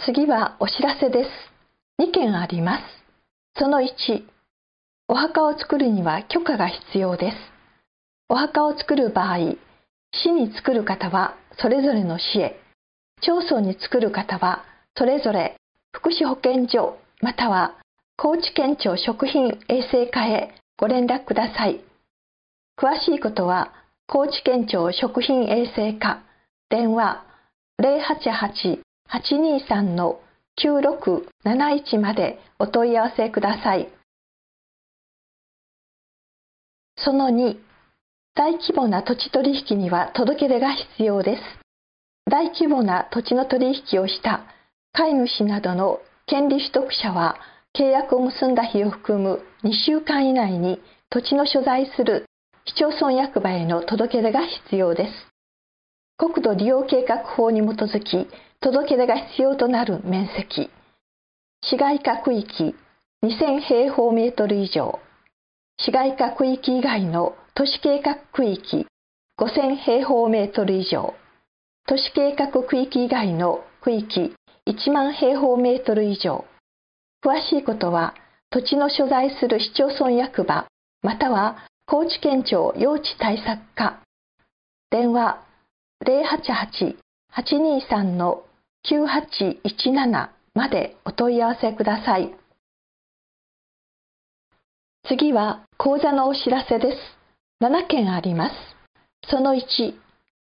次はお知らせです。にけんあります。そのいち、お墓を作るには許可が必要です。お墓を作る場合、市に作る方はそれぞれの市へ、町村に作る方はそれぞれ福祉保健所または高知県庁食品衛生課へご連絡ください。詳しいことは高知県庁食品衛生課、電話ゼロはちはち はちにさん きゅうろくなないちまでお問い合わせください。そのに、大規模な土地取引には届け出が必要です。大規模な土地の取引をした飼い主などの権利取得者は、契約を結んだ日を含むにしゅうかん以内に土地の所在する市町村役場への届け出が必要です。国土利用計画法に基づき、届け出が必要となる面積、市街化区域にせんへいほうメートル以上、市街化区域以外の都市計画区域ごせんへいほうメートル以上、都市計画区域以外の区域いちまんへいほうメートル以上。詳しいことは、土地の所在する市町村役場、または高知県庁用地対策課、電話ゼロはちはち はちにさん きゅうはちいちななまでお問い合わせください。次は講座のお知らせです。ななけんあります。そのいち、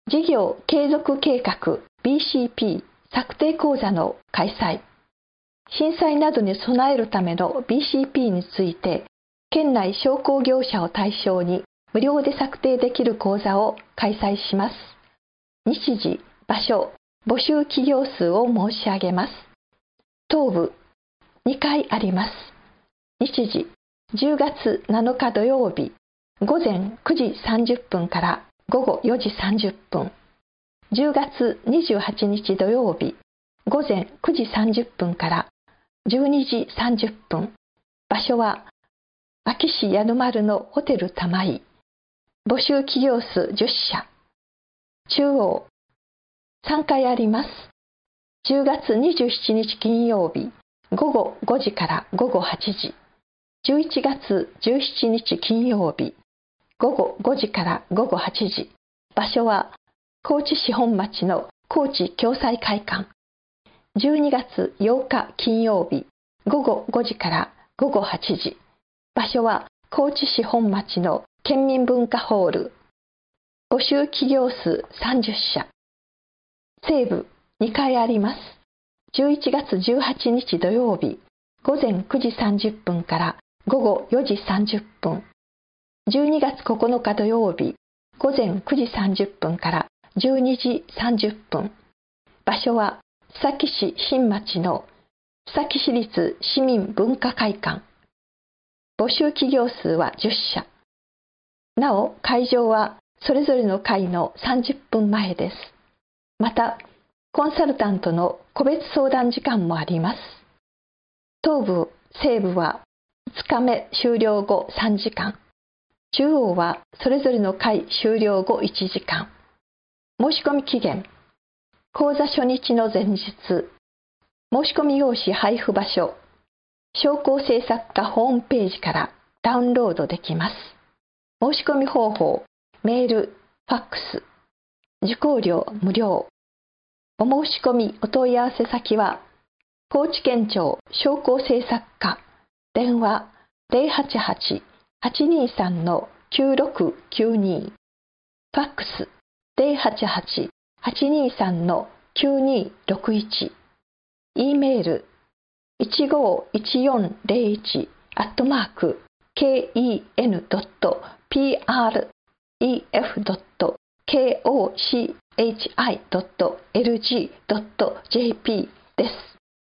事業継続計画 ビーシーピー 策定講座の開催。震災などに備えるための ビーシーピー について、県内商工業者を対象に無料で策定できる講座を開催します。日時、場所、募集企業数を申し上げます。当部にかいあります。日時、じゅうがつなのか土曜日、ごぜんくじさんじゅっぷんからごごよじさんじゅっぷん。じゅうがつにじゅうはちにち土曜日、ごぜんくじさんじゅっぷんからじゅうにじさんじゅっぷん。場所は、安芸市矢野丸のホテル玉井。募集企業数じゅっしゃ。中央、さんかいあります。じゅうがつにじゅうしちにち金曜日、ごごごじからごごはちじ。じゅういちがつじゅうしちにち金曜日、ごごごじからごごはちじ。場所は、高知市本町の高知共済会館。じゅうにがつようか金曜日、ごごごじからごごはちじ。場所は高知市本町の県民文化ホール。募集企業数さんじゅっしゃ。西部にかいあります。じゅういちがつじゅうはちにち土曜日、ごぜんくじさんじゅっぷんからごごよじさんじゅっぷん。じゅうにがつここのか土曜日、ごぜんくじさんじゅっぷんからじゅうにじさんじゅっぷん。場所は須崎市新町の須崎市立市民文化会館。募集企業数はじゅっしゃ。なお、会場はそれぞれの会のさんじゅっぷんまえです。また、コンサルタントの個別相談時間もあります。東部、西部はいつかめ終了後さんじかん。中央はそれぞれの会終了後いちじかん。申し込み期限。講座初日の前日。申し込み用紙配布場所。商工制作課ホームページからダウンロードできます。申し込み方法。メール、ファックス。受講料無料。お申し込みお問い合わせ先は、高知県庁商工制作課。電話 ゼロはちはち はちにさん きゅうろくきゅうに。ファックス ゼロはちはち はちにさん きゅうにろくいち。E メールいちごいちよんゼロいち アットマーク ケーイーエヌドットピーアールイーエフドットケーオーシーエイチアイドットエルジードットジェーピー です。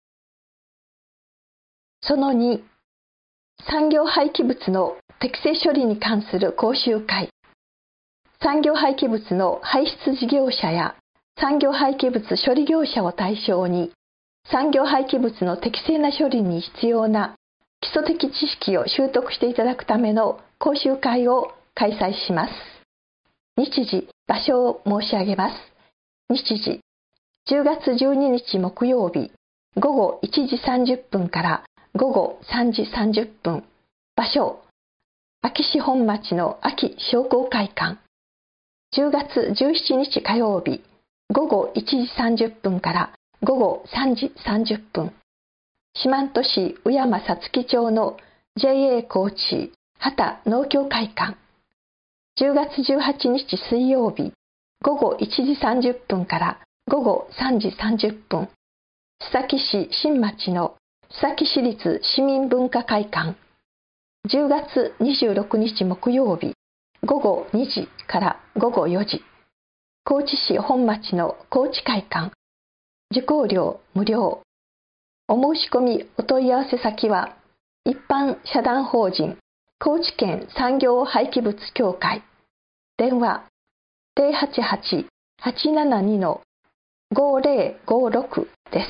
そのに、産業廃棄物の適正処理に関する講習会。産業廃棄物の排出事業者や産業廃棄物処理業者を対象に、産業廃棄物の適正な処理に必要な基礎的知識を習得していただくための講習会を開催します。日時、場所を申し上げます。日時、じゅうがつじゅうににち木曜日、ごごいちじさんじゅっぷんからごごさんじさんじゅっぷん。場所、安芸市本町の安芸商工会館。じゅうがつじゅうしちにち火曜日、ごごいちじさんじゅっぷんからごごさんじさんじゅっぷん。四万十市宇山さつき町の ジェーエー 高知畑農協会館。じゅうがつじゅうはちにち水曜日、ごごいちじさんじゅっぷんからごごさんじさんじゅっぷん。須崎市新町の須崎市立市民文化会館。じゅうがつにじゅうろくにち木曜日、ごごにじからごごよじ。高知市本町の高知会館。受講料無料。お申し込みお問い合わせ先は、一般社団法人高知県産業廃棄物協会。電話ゼロはちはち はちななに ごゼロごろくです。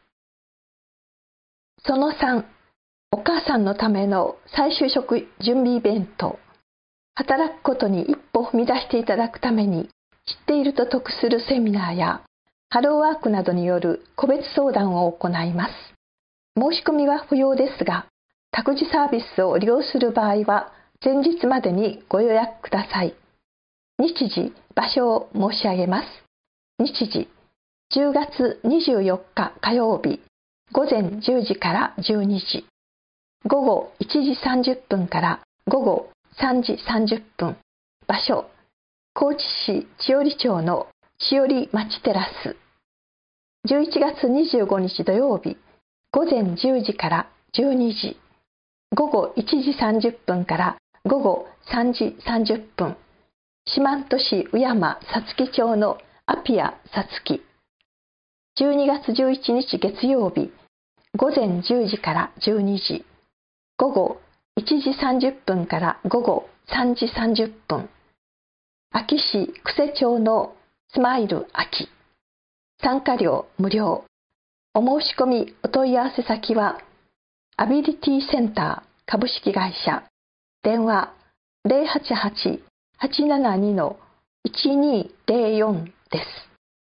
そのさん、お母さんのための再就職準備イベント。働くことに一歩踏み出していただくために、知っていると得するセミナーやハローワークなどによる個別相談を行います。申し込みは不要ですが、託児サービスを利用する場合は前日までにご予約ください。日時、場所を申し上げます。日時、じゅうがつにじゅうよっか火曜日、ごぜんじゅうじからじゅうにじ。ごごいちじさんじゅっぷんからごごさんじさんじゅっぷん。場所、高知市千織町のしおり町テラス。じゅういちがつにじゅうごにち土曜日、午前じゅうじからじゅうにじ、午後いちじさんじゅっぷんから午後さんじさんじゅっぷん、四万十市宇山さつき町のアピアさつき。じゅうにがつじゅういちにち月曜日、午前じゅうじからじゅうにじ、午後いちじさんじゅっぷんから午後さんじさんじゅっぷん、安芸市久世町のスマイル秋。参加料無料。お申し込みお問い合わせ先はアビリティセンター株式会社、電話 ゼロはちはち はちななに いちにゼロよん です。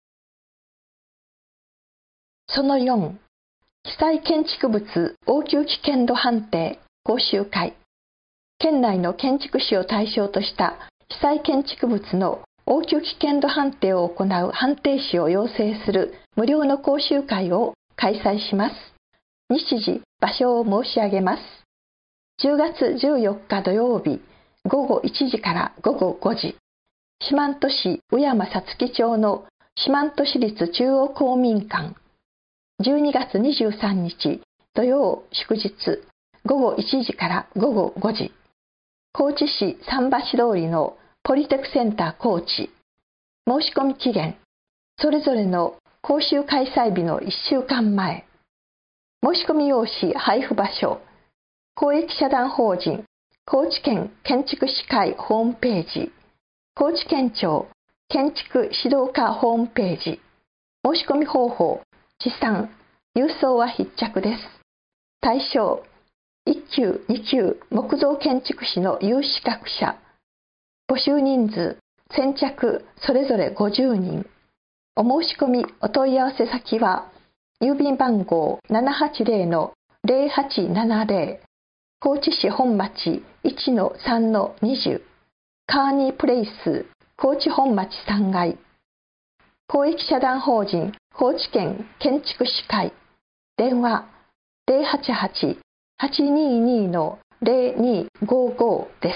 そのよん、記載建築物応急危険度判定講習会。県内の建築士を対象とした記載建築物の応急危険度判定を行う判定士を養成する無料の講習会を開催します。日時、場所を申し上げます。じゅうがつじゅうよっか土曜日、午後いちじから午後ごじ、四万十市宇山さつき町の四万十市立中央公民館。じゅうにがつにじゅうさんにち土曜祝日、午後いちじから午後ごじ、高知市桟橋通りのポリテクセンター高知。申し込み期限、それぞれの講習開催日のいっしゅうかんまえ。申し込み用紙配布場所、公益社団法人高知県建築士会ホームページ、高知県庁建築指導課ホームページ。申し込み方法、持参、郵送は必着です。対象、いっきゅう、にきゅう木造建築士の有資格者。募集人数、先着それぞれごじゅうにん。お申し込みお問い合わせ先は、郵便番号 ななはちゼロのゼロはちななゼロ、高知市本町 いちのさんのにじゅう、カーニープレイス高知本町さんがい、公益社団法人高知県建築士会、電話ゼロはちはち はちににのゼロにごごです。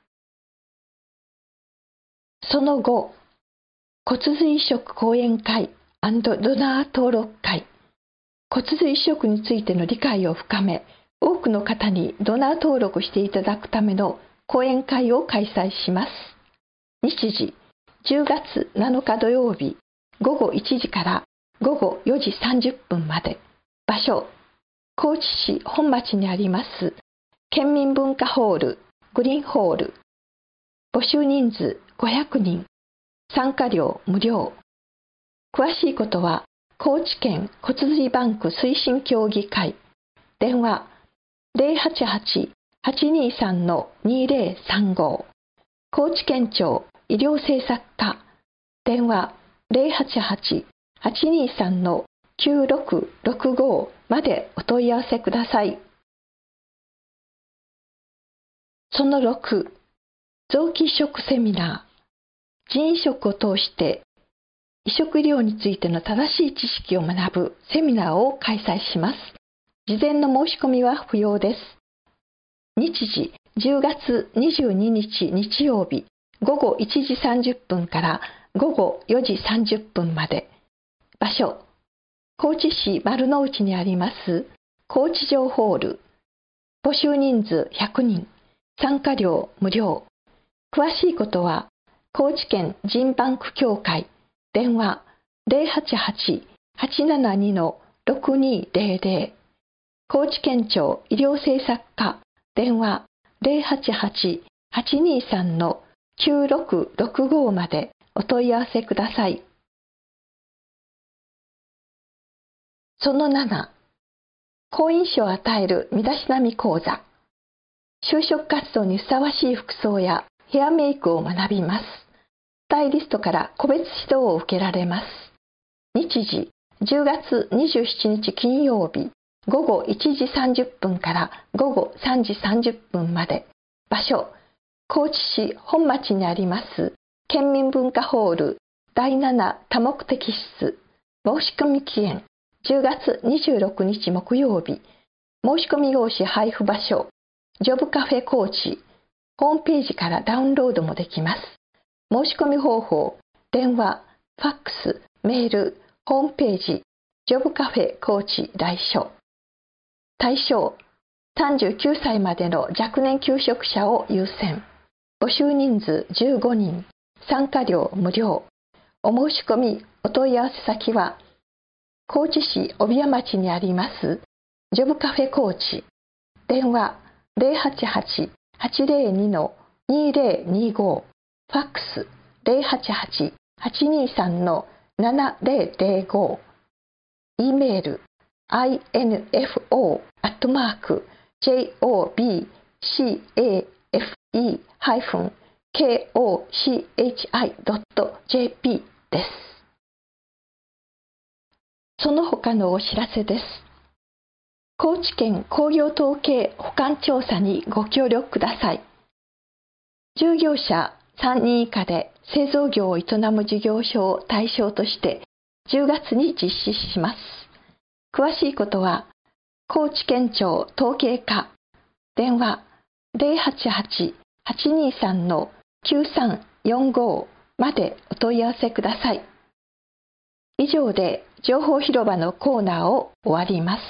その後、骨髄移植講演会&ドナー登録会。骨髄移植についての理解を深め、多くの方にドナー登録していただくための講演会を開催します。日時、じゅうがつなのか土曜日、午後いちじから午後よじさんじゅっぷんまで。場所、高知市本町にあります県民文化ホール、グリーンホール。募集人数ごひゃくにん。参加料無料。詳しいことは、高知県骨髄バンク推進協議会。電話ゼロはちはち はちにさんのにゼロさんご。高知県庁医療政策課。電話ゼロはちはち はちにさんのきゅうろくろくごまでお問い合わせください。そのろく、臓器移植セミナー。腎移植を通して移植医療についての正しい知識を学ぶセミナーを開催します。事前の申し込みは不要です。日時、じゅうがつにじゅうににち日曜日、午後いちじさんじゅっぷんから午後よじさんじゅっぷんまで。場所、高知市丸の内にあります高知城ホール。募集人数ひゃくにん。参加料無料。詳しいことは、高知県腎バンク協会。電話ゼロはちはち はちななにのろくにゼロゼロ。高知県庁医療政策課。電話ゼロはちはち はちにさんのきゅうろくろくごまでお問い合わせください。そのなな、好印象を与える身だしなみ講座。就職活動にふさわしい服装やヘアメイクを学びます。スタイリストから個別指導を受けられます。日時、じゅうがつにじゅうしちにち金曜日、午後いちじさんじゅっぷんから午後さんじさんじゅっぷんまで。場所、高知市本町にあります県民文化ホールだいなな多目的室。申し込み期限、じゅうがつにじゅうろくにち木曜日。申し込み用紙配布場所、ジョブカフェ高知。ホームページからダウンロードもできます。申し込み方法、電話ファックス、メール、ホームページ、ジョブカフェコーチ来所。対象、さんじゅうきゅうさいまでの若年求職者を優先。募集人数じゅうごにん。参加料無料。お申し込み、お問い合わせ先は、高知市帯屋町にありますジョブカフェコーチ。電話 ゼロはちはち はちゼロに にゼロにご。ファックス ゼロはちはち はちにさん ななゼロゼロご。e メール アイエヌエフオー アットマーク ジョブカフェ コーチ ドット ジェーピー です。その他のお知らせです。高知県工業統計補完調査にご協力ください。従業者さんにん以下で製造業を営む事業所を対象としてじゅうがつに実施します。詳しいことは、高知県庁統計課、電話ゼロはちはち はちにさん きゅうさんよんごまでお問い合わせください。以上で情報広場のコーナーを終わります。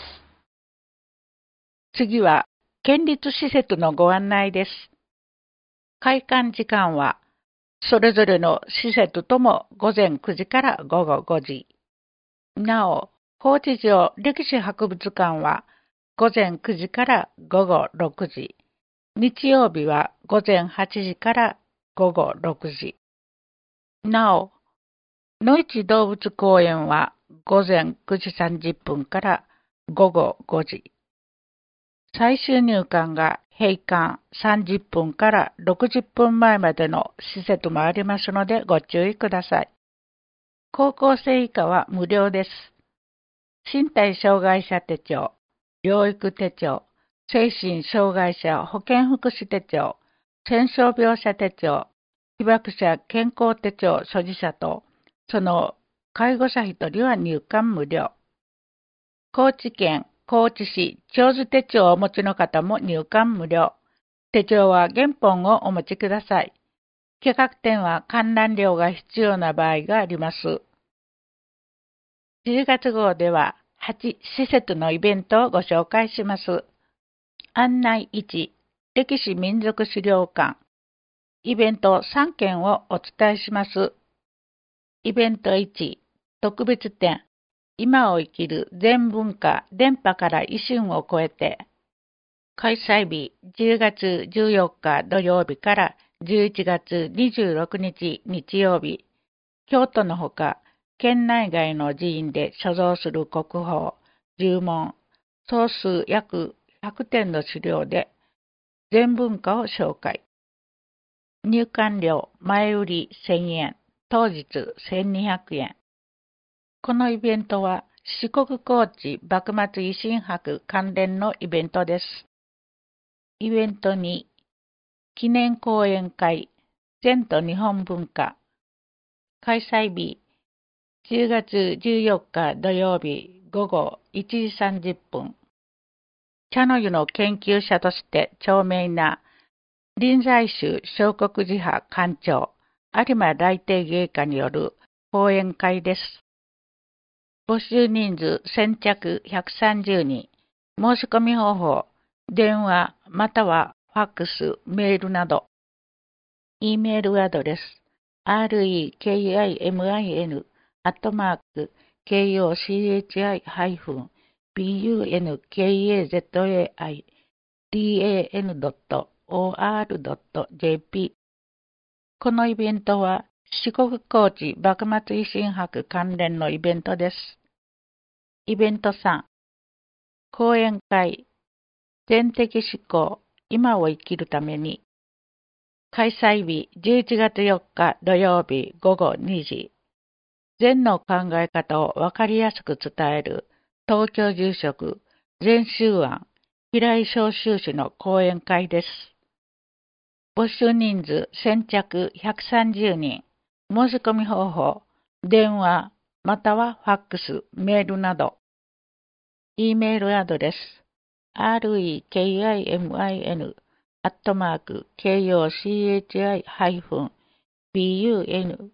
次は県立施設のご案内です。開館時間はそれぞれの施設ともごぜんくじからごごごじ。なお、高知城歴史博物館はごぜんくじからごごろくじ。日曜日はごぜんはちじからごごろくじ。なお、のいち動物公園はごぜんくじさんじゅっぷんからごごごじ。最終入館が閉館さんじゅっぷんからろくじゅっぷんまえまでの施設もありますのでご注意ください。高校生以下は無料です。身体障害者手帳、療育手帳、精神障害者保健福祉手帳、戦傷病者手帳、被爆者健康手帳所持者と、その介護者一人は入館無料。高知県高知市長寿手帳をお持ちの方も入館無料。手帳は原本をお持ちください。企画展は観覧料が必要な場合があります。じゅうがつ号でははち施設のイベントをご紹介します。案内いち、歴史民族資料館。イベントさんけんをお伝えします。イベントいち、特別展。今を生きる全文化電波から維新を超えて。開催日じゅうがつじゅうよっか土曜日からじゅういちがつにじゅうろくにち日曜日。京都のほか、県内外の寺院で所蔵する国宝、十文、総数約ひゃくてんの資料で全文化を紹介。入館料前売りせんえん、当日せんにひゃくえん。このイベントは四国高知幕末維新博関連のイベントです。イベントに記念講演会、前途日本文化。開催日じゅうがつじゅうよっか土曜日ごごいちじさんじゅっぷん。茶の湯の研究者として著名な臨済宗聖国寺派館長有馬来帝芸家による講演会です。募集人数先着ひゃくさんじゅうにん。申し込み方法、電話またはファックス、メールなど。E メールアドレス アールイーケーアイエムアイエヌ アットマーク ケーオーシーエイチアイ ハイフン ビーユーエヌケーエーゼットエーアイ ディーエーエヌ ドット オーアール ドット ジェーピー。このイベントは四国高知幕末維新博関連のイベントです。イベントさん、講演会、全的思考、今を生きるために。開催日じゅういちがつよっか土曜日ごごにじ。禅の考え方をわかりやすく伝える東京住職禅宗庵平井正宗氏の講演会です。募集人数先着ひゃくさんじゅうにん。申し込み方法、電話またはファックス、メールなど。E メールアドレス アールイーケーアイエムアイエヌ アットマーク ケーオーシーエイチアイ ハイフン ビーユーエヌ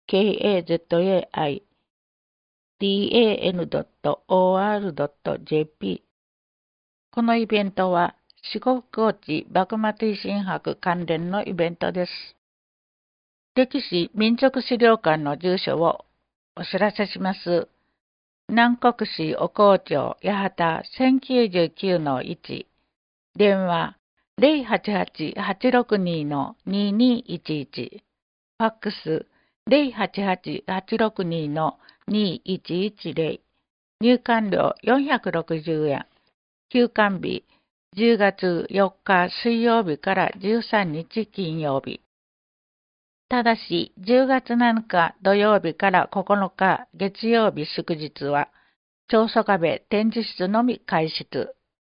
ケーエーゼットエーアイディーエーエヌドットオーアールドットジェーピー。このイベントは四国高知幕末維新博関連のイベントです。歴史民族資料館の住所をお知らせします。南国市おこう町八幡 せんきゅうじゅうきゅうのいち、電話 ゼロはちはち はちろくに のににいちいち、ファックス ゼロはちはち はちろくに のにいちいちゼロ、入館料よんひゃくろくじゅうえん、休館日じゅうがつよっか水曜日からじゅうさんにち金曜日。ただし、じゅうがつなのか土曜日からここのか月曜日祝日は、長宗我部展示室のみ開室。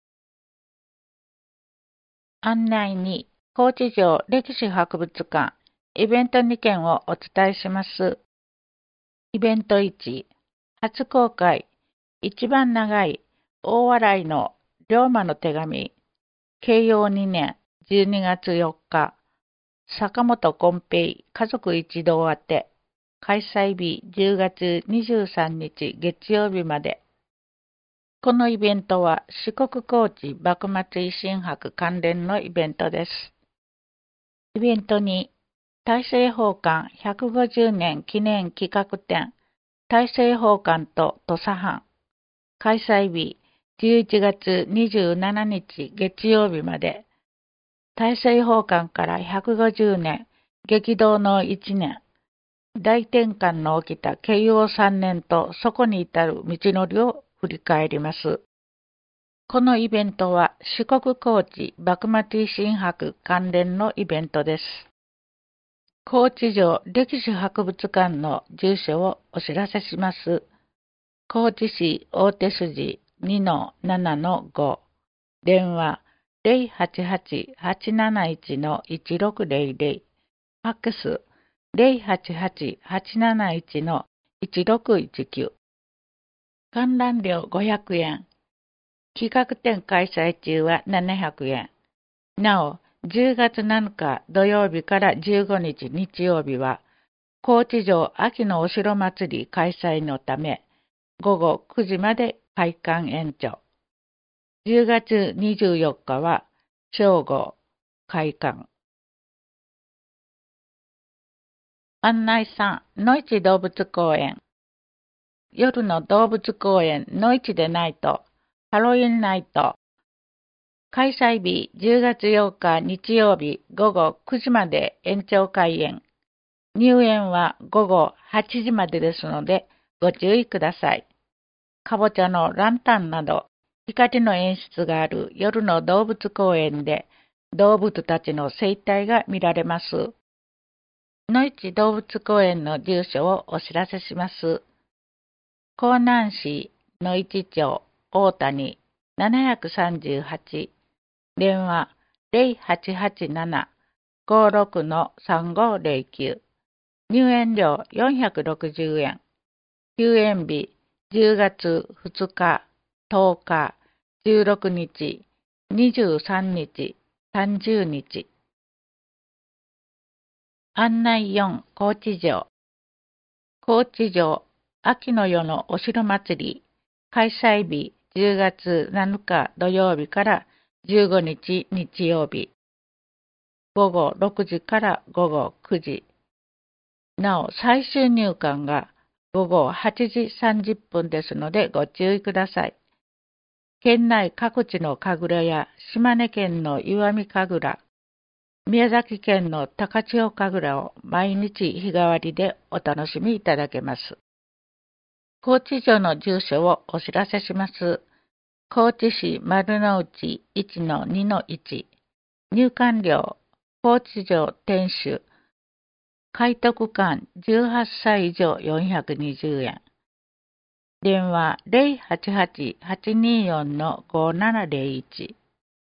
案内に、高知城歴史博物館、イベントにけんをお伝えします。イベントいち、初公開、一番長い大洗の龍馬の手紙、慶応にねんじゅうにがつよっか、坂本金平家族一同宛て、開催日じゅうがつにじゅうさんにち月曜日まで。このイベントは四国高知幕末維新博関連のイベントです。イベントに大政奉還ひゃくごじゅうねん記念企画展大政奉還と土佐藩、開催日じゅういちがつにじゅうしちにち月曜日まで。大政奉還からひゃくごじゅうねん、激動のいちねん、大転換の起きた慶応さんねんとそこに至る道のりを振り返ります。このイベントは四国高知幕末維新博関連のイベントです。高知城歴史博物館の住所をお知らせします。高知市大手筋 にのななのご、電話ゼロはちはち はちなないち のいちろくゼロゼロ、ファックスゼロはちはち はちなないち のいちろくいちきゅう。観覧料ごひゃくえん。企画展開催中はななひゃくえん。なお、じゅうがつなのか土曜日からじゅうごにち日曜日は、高知城秋のお城祭り開催のため、ごごくじまで開館延長。じゅうがつにじゅうよっかは正午開館。案内さん、野市動物公園。夜の動物公園野市でナイト、ハロウィンナイト。開催日じゅうがつようか日曜日ごごくじまで延長開園。入園はごごはちじまでですのでご注意ください。かぼちゃのランタンなど、光の演出がある夜の動物公園で動物たちの生態が見られます。野市動物公園の住所をお知らせします。江南市野市町大谷ななさんはち、電話ゼロはちはちなな ごろくのさんごゼロきゅう、入園料よんひゃくろくじゅうえん、休園日じゅうがつふつか、とおか、じゅうろくにち、にじゅうさんにち、さんじゅうにち。案内よん、高知城。高知城、秋の夜のお城祭り、開催日じゅうがつなのか土曜日からじゅうごにち日曜日。ごごろくじからごごくじ。なお、最終入館がごごはちじさんじゅっぷんですのでご注意ください。県内各地の神楽や島根県の石見神楽、宮崎県の高千穂神楽を毎日日替わりでお楽しみいただけます。高知城の住所をお知らせします。高知市丸の内 いちのにのいち、入館料、高知城天守、開徳館じゅうはっさい以上よんひゃくにじゅうえん。電話ゼロはちはち はちによん のごななゼロいち。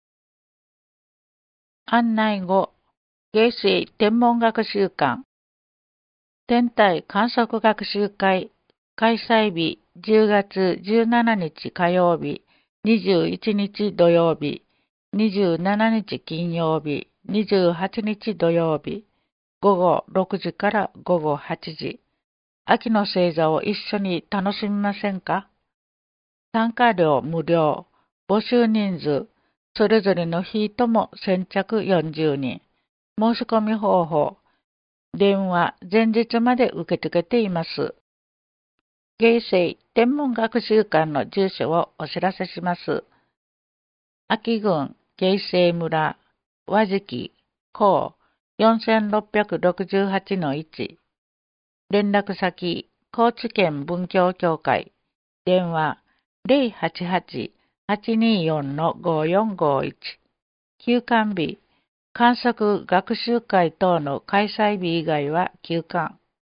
案内ご、芸水天文学習館。天体観測学習会開催日じゅうがつじゅうしちにち火曜日、にじゅういちにち土曜日、にじゅうしちにち金曜日、にじゅうはちにち土曜日、ごごろくじからごごはちじ。 秋の星座を一緒に楽しみませんか？参加料無料、募集人数、それぞれの日とも先着よんじゅうにん。申し込み方法、電話前日まで受け付けています。芸星天文学習館の住所をお知らせします。秋郡芸星村和敷港 よんろくろくはちのいち、連絡先高知県文教協会、電話 ゼロはちはち はちによん ごよんごいち、休館日、観測学習会等の開催日以外は休館。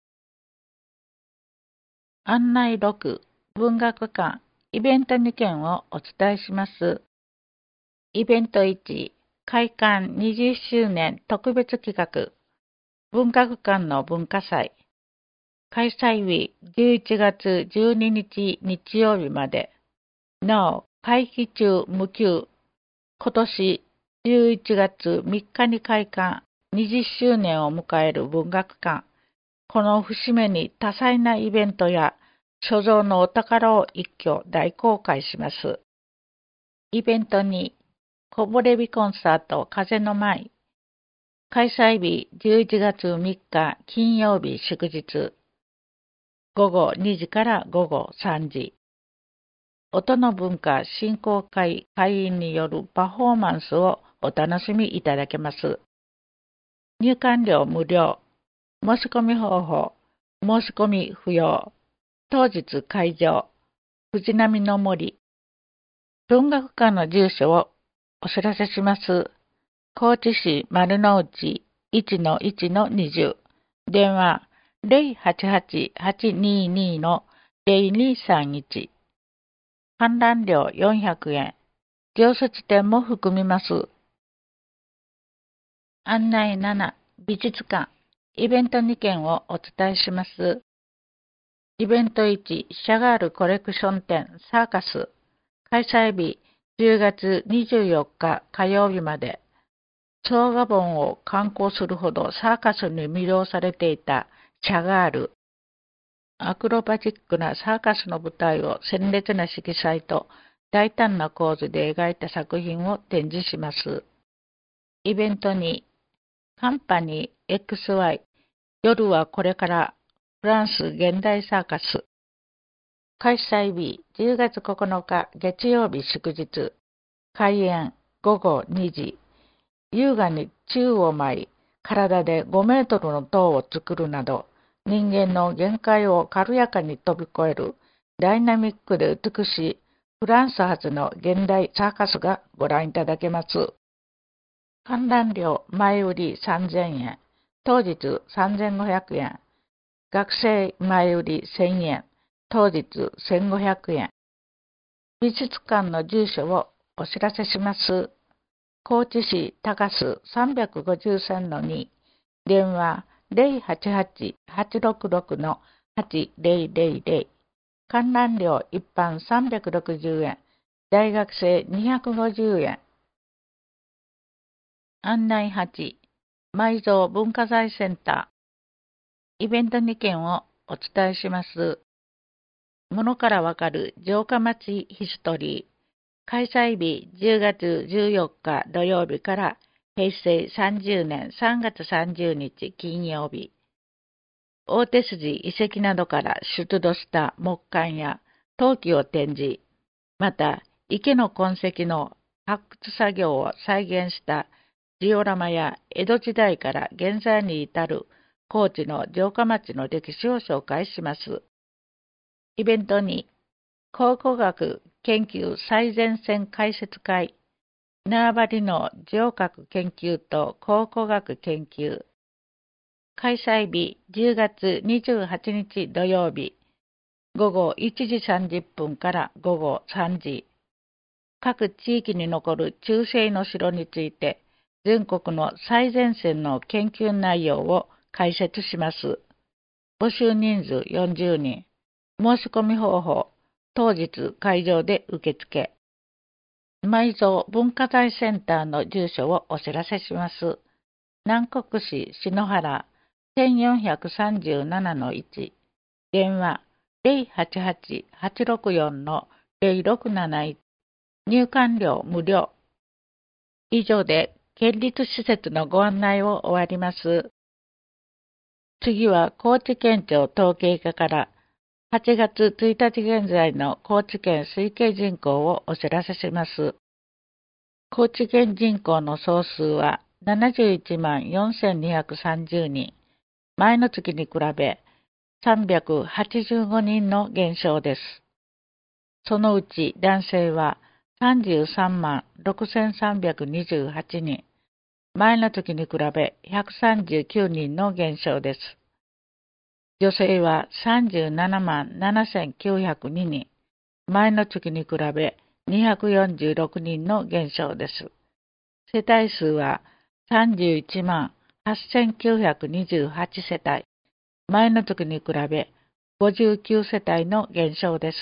案内ろく、文学館、イベントにけんをお伝えします。イベントいち、開館にじゅっしゅうねん特別企画、文学館の文化祭。開催日じゅういちがつじゅうににち日曜日まで。なお、会期中無休。今年じゅういちがつみっかに開館にじゅっしゅうねんを迎える文学館。この節目に多彩なイベントや所蔵のお宝を一挙大公開します。イベントに、こぼれ日コンサート風の舞。開催日じゅういちがつみっか金曜日祝日。ごごにじからごごさんじ。音の文化振興会会員によるパフォーマンスをお楽しみいただけます。入館料無料。申し込み方法。申し込み不要。当日会場。藤波の森。文学館の住所をお知らせします。高知市丸の内 いちのいちのにじゅう。電話 ゼロはちはち はちにに のゼロにさんいち。観覧料よんひゃくえん。常設展も含みます。案内なな、美術館。イベントにけんをお伝えします。イベントいち、シャガールコレクション展サーカス。開催日じゅうがつにじゅうよっか火曜日まで。総ガボンを観光するほどサーカスに魅了されていたシャガール。アクロバチックなサーカスの舞台を鮮烈な色彩と大胆な構図で描いた作品を展示します。イベントに、カンパニー エックスワイ、夜はこれからフランス現代サーカス。開催日じゅうがつここのか月曜日祝日。開演ごごにじ。優雅に宙を舞い、体でごメートルの塔を作るなど、人間の限界を軽やかに飛び越えるダイナミックで美しいフランス発の現代サーカスがご覧いただけます。観覧料前売りさんぜんえん、当日さんぜんごひゃくえん、学生前売りせんえん、当日せんごひゃくえん。美術館の住所をお知らせします。高知市高須 さんびゃくごじゅうさんのに、電話ゼロはちはち はちろくろく はちゼロゼロゼロ。観覧料一般さんびゃくろくじゅうえん、大学生にひゃくごじゅうえん。案内はち、埋蔵文化財センター。イベントにけんをお伝えします。ものからわかる城下町ヒストリー。開催日じゅうがつじゅうよっか土曜日からへいせいさんじゅうねんさんがつさんじゅうにち金曜日。大手筋遺跡などから出土した木簡や陶器を展示、また池の痕跡の発掘作業を再現したジオラマや江戸時代から現在に至る高知の城下町の歴史を紹介します。イベントに、考古学研究最前線解説会、縄張りの城郭研究と考古学研究。開催日じゅうがつにじゅうはちにち土曜日、ごごいちじさんじゅっぷんからごごさんじ。各地域に残る中世の城について、全国の最前線の研究内容を解説します。募集人数よんじゅうにん。申し込み方法、当日会場で受付。埋蔵文化財センターの住所をお知らせします。南国市篠原せんよんひゃくさんじゅうななのいち。 電話 ゼロはちはち はちろくよん ゼロろくなないち、入館料無料。以上で県立施設のご案内を終わります。次は高知県庁統計課からはちがつついたち現在の高知県推計人口をお知らせします。高知県人口の総数はななじゅういちまんよんせんにひゃくさんじゅうにん、前の月に比べさんびゃくはちじゅうごにんの減少です。そのうち男性はさんじゅうさんまんろくせんさんびゃくにじゅうはちにん、前の月に比べひゃくさんじゅうきゅうにんの減少です。女性はさんじゅうななまんななせんきゅうひゃくににん、前の月に比べにひゃくよんじゅうろくにんの減少です。世帯数はさんじゅういちまんはっせんきゅうひゃくにじゅうはち世帯、前の月に比べごじゅうきゅう世帯の減少です。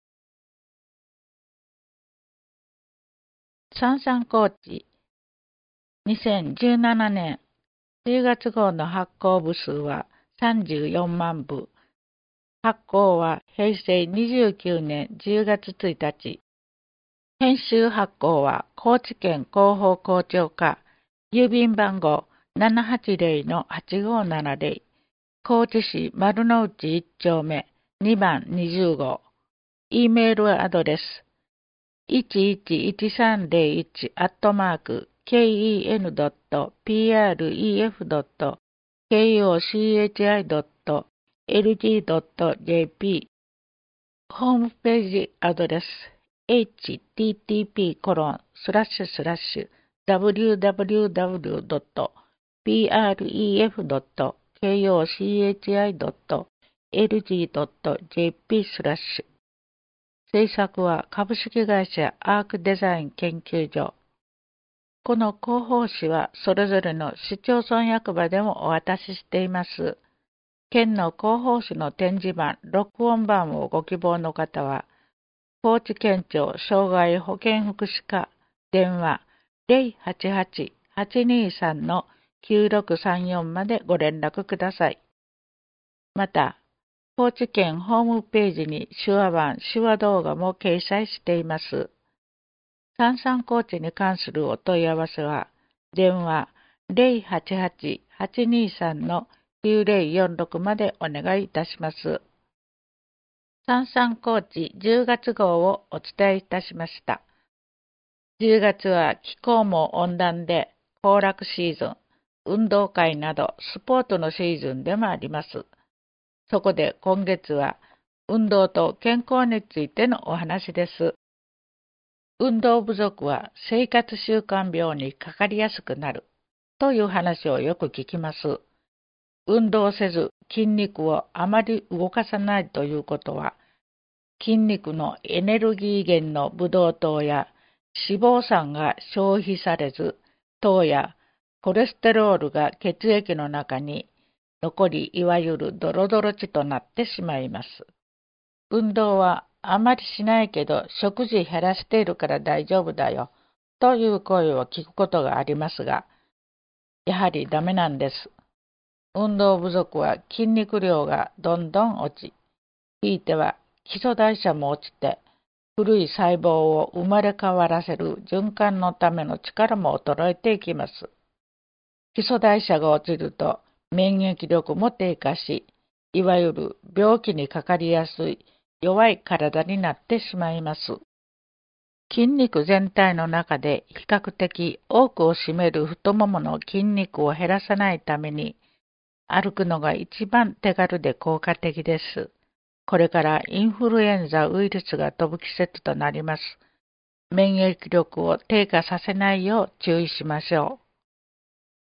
さんさん高知にせんじゅうななねんじゅうがつ号の発行部数はさんじゅうよんまんぶ。発行はへいせいにじゅうきゅうねんじゅうがつついたち。編集発行は高知県広報広聴課、郵便番号 ななはちゼロのはちごーななゼロ、高知市丸の内いち丁目にばんにじゅう号。E メールアドレスいちいちいちさんゼロいちアットマーク ケーイーエヌドットピーアールイーエフドットケーオーシーエイチアイドットエルジードットジェーピー ホームページアドレス エイチティーティーピーコロンスラッシュスラッシュダブリューダブリューダブリュードットピーアールイーエフドットケーオーシーエイチアイドットエルジードットジェーピー スラッシュ。制作は株式会社アークデザイン研究所。この広報誌はそれぞれの市町村役場でもお渡ししています。県の広報誌の展示版、録音版をご希望の方は、高知県庁障害保健福祉課電話 ゼロはちはち はちにさん きゅうろくさんよん までご連絡ください。また、高知県ホームページに手話版、手話動画も掲載しています。さんさん高知に関するお問い合わせは、電話 ゼロはちはち はちにさん きゅうゼロよんろく までお願いいたします。さんさん高知じゅうがつ号をお伝えいたしました。じゅうがつは気候も温暖で行楽シーズン、運動会などスポーツのシーズンでもあります。そこで今月は運動と健康についてのお話です。運動不足は生活習慣病にかかりやすくなるという話をよく聞きます。運動せず筋肉をあまり動かさないということは、筋肉のエネルギー源のブドウ糖や脂肪酸が消費されず、糖やコレステロールが血液の中に残り、いわゆるドロドロ血となってしまいます。運動はあまりしないけど食事減らしているから大丈夫だよという声を聞くことがありますが、やはりダメなんです。運動不足は筋肉量がどんどん落ち、ひいては基礎代謝も落ちて、古い細胞を生まれ変わらせる循環のための力も衰えていきます。基礎代謝が落ちると免疫力も低下し、いわゆる病気にかかりやすい弱い体になってしまいます。筋肉全体の中で比較的多くを占める太ももの筋肉を減らさないために、歩くのが一番手軽で効果的です。これからインフルエンザウイルスが飛ぶ季節となります。免疫力を低下させないよう注意しましょう。